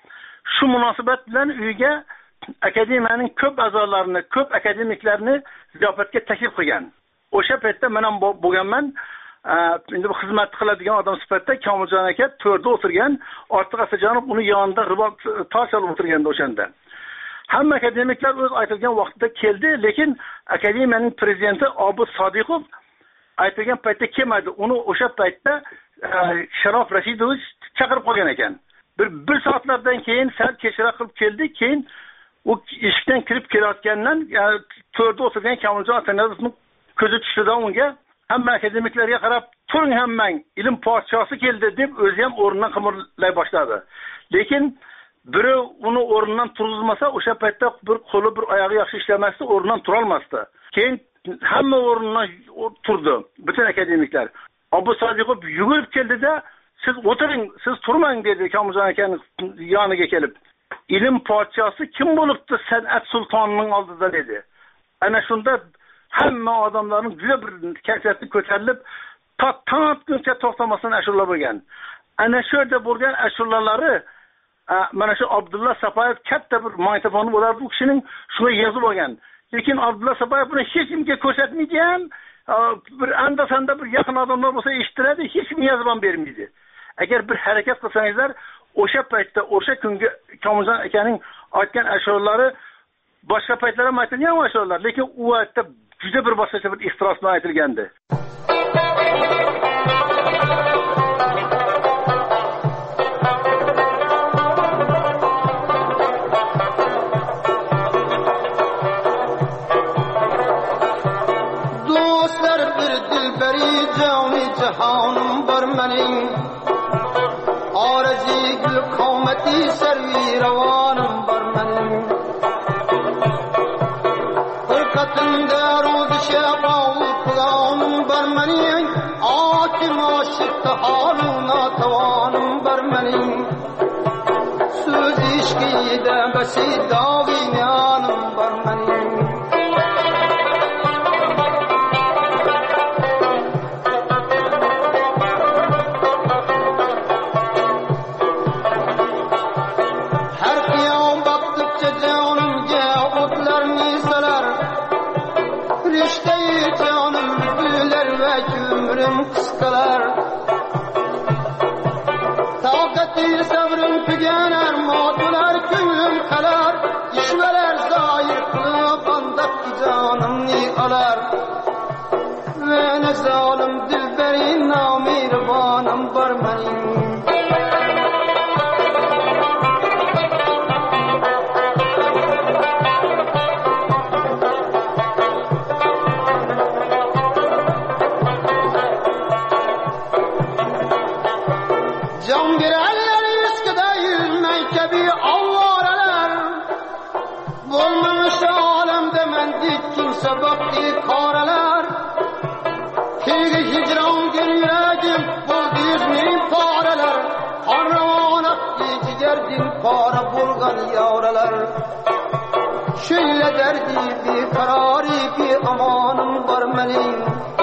Shu munosabat bilan uyga akademiyaning ko'p a'zolarini, ko'p akademiklarni ziyofatga taklif qilgan. O'sha paytda men ham bo'lganman. Endi bu xizmat qiladigan odam sifatida Komiljon aka to'rda o'tirgan, Ortiq Asajonov uni yonida ribot tosh olib o'tirganda o'shanda. Hamma akademiklar o'z aytilgan vaqtida keldi, lekin akademiyaning prezidenti Obid Sodiqov aytilgan paytda kelmadi. Uni o'sha paytda Sharof Rashidovich chaqirib qolgan ekan. Bir bir soatlardan keyin sal kechroq qilib keldi, keyin u eshikdan kirib kelayotgandan to'rda o'tirgan Komiljon Atanazovning ko'zi tushdi unga. Hamma akademiklarga qarab, "Turing hammang, ilm podshosi keldi" deb o'zi ham o'rnidan qimirlay boshladi. Lekin biri uni o'rnidan turg'izmasa, o'sha paytda bir qo'li, bir oyog'i yaxshi ishlamasdi, o'rnidan tura olmasdi. Keyin hamma o'rnidan turdi, butun akademiklar. Abu Sodiqov yugurib keldi-da, "Siz o'tiring, siz turmang" dedi Komiljon akaning yoniga kelib. "Ilm podshosi kim bo'libdi san'at sultonining oldida" dedi. Ana shunda hamma odamlarning juda bir kayfiyati ko'tarilib, tattatguncha to'xtamasdan ashula bo'lgan. Ana shu yerda bo'lgan ashulalari mana shu Abdulla Sapoyev katta bir magnitofoni bo'lardi, u kishining shunga yozib olgan. Lekin Abdulla Sapoyev buni hech kimga ko'rsatmaydi ham, bir anda-sanda bir yaqin odamlar bo'lsa eshittiradi, hech kim yozib ham bermaydi. Agar bir harakat qilsangizlar, o'sha paytda, o'sha kungi Komiljon akaning aytgan ashulalari boshqa paytlar ham aytilgan ashulalar, lekin u vaqtda juda bir boshqacha bir ixtiros bilan aytilgandi. Do'stlar bir dilbari jami jahonim bor mening, orzi gul qomati sarvi ravonim bor mening. Fırkatında roz şebal kulağım var mening, akim aşıkta halına tavanım var mening. Söz işkide besi dağinyanım var mening. Her kıyam baktıkça canımca otlar misalar, Rişteyi canım büyüler ve ömrüm kıskalar. Taqati sabrım tügener, matular könlüm kalar. İşveler zahir kılıp andak canımni alar. Ve ne zalim dilberin namirvanım var mening. Can girenler eskide yüzmek gibi avvaralar. Bulmamış alemde mendik kimse bakti karalar. Tigi hicran gir yüreğim buldu yüzmeyi paralar. Harravan attı cigerdin para bulgan yavralar. Şöyle derdi bir karari bir amanım var mening.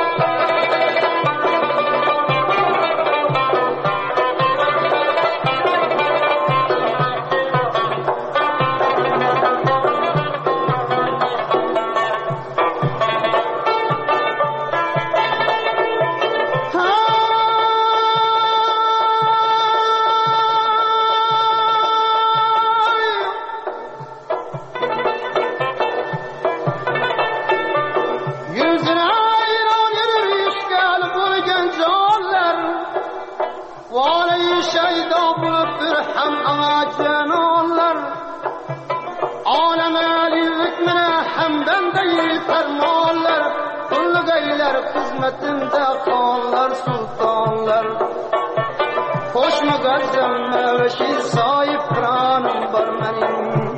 Hizmetinde kanlar sultanlar, Koşma gazem meveşi sahip pranım var mening.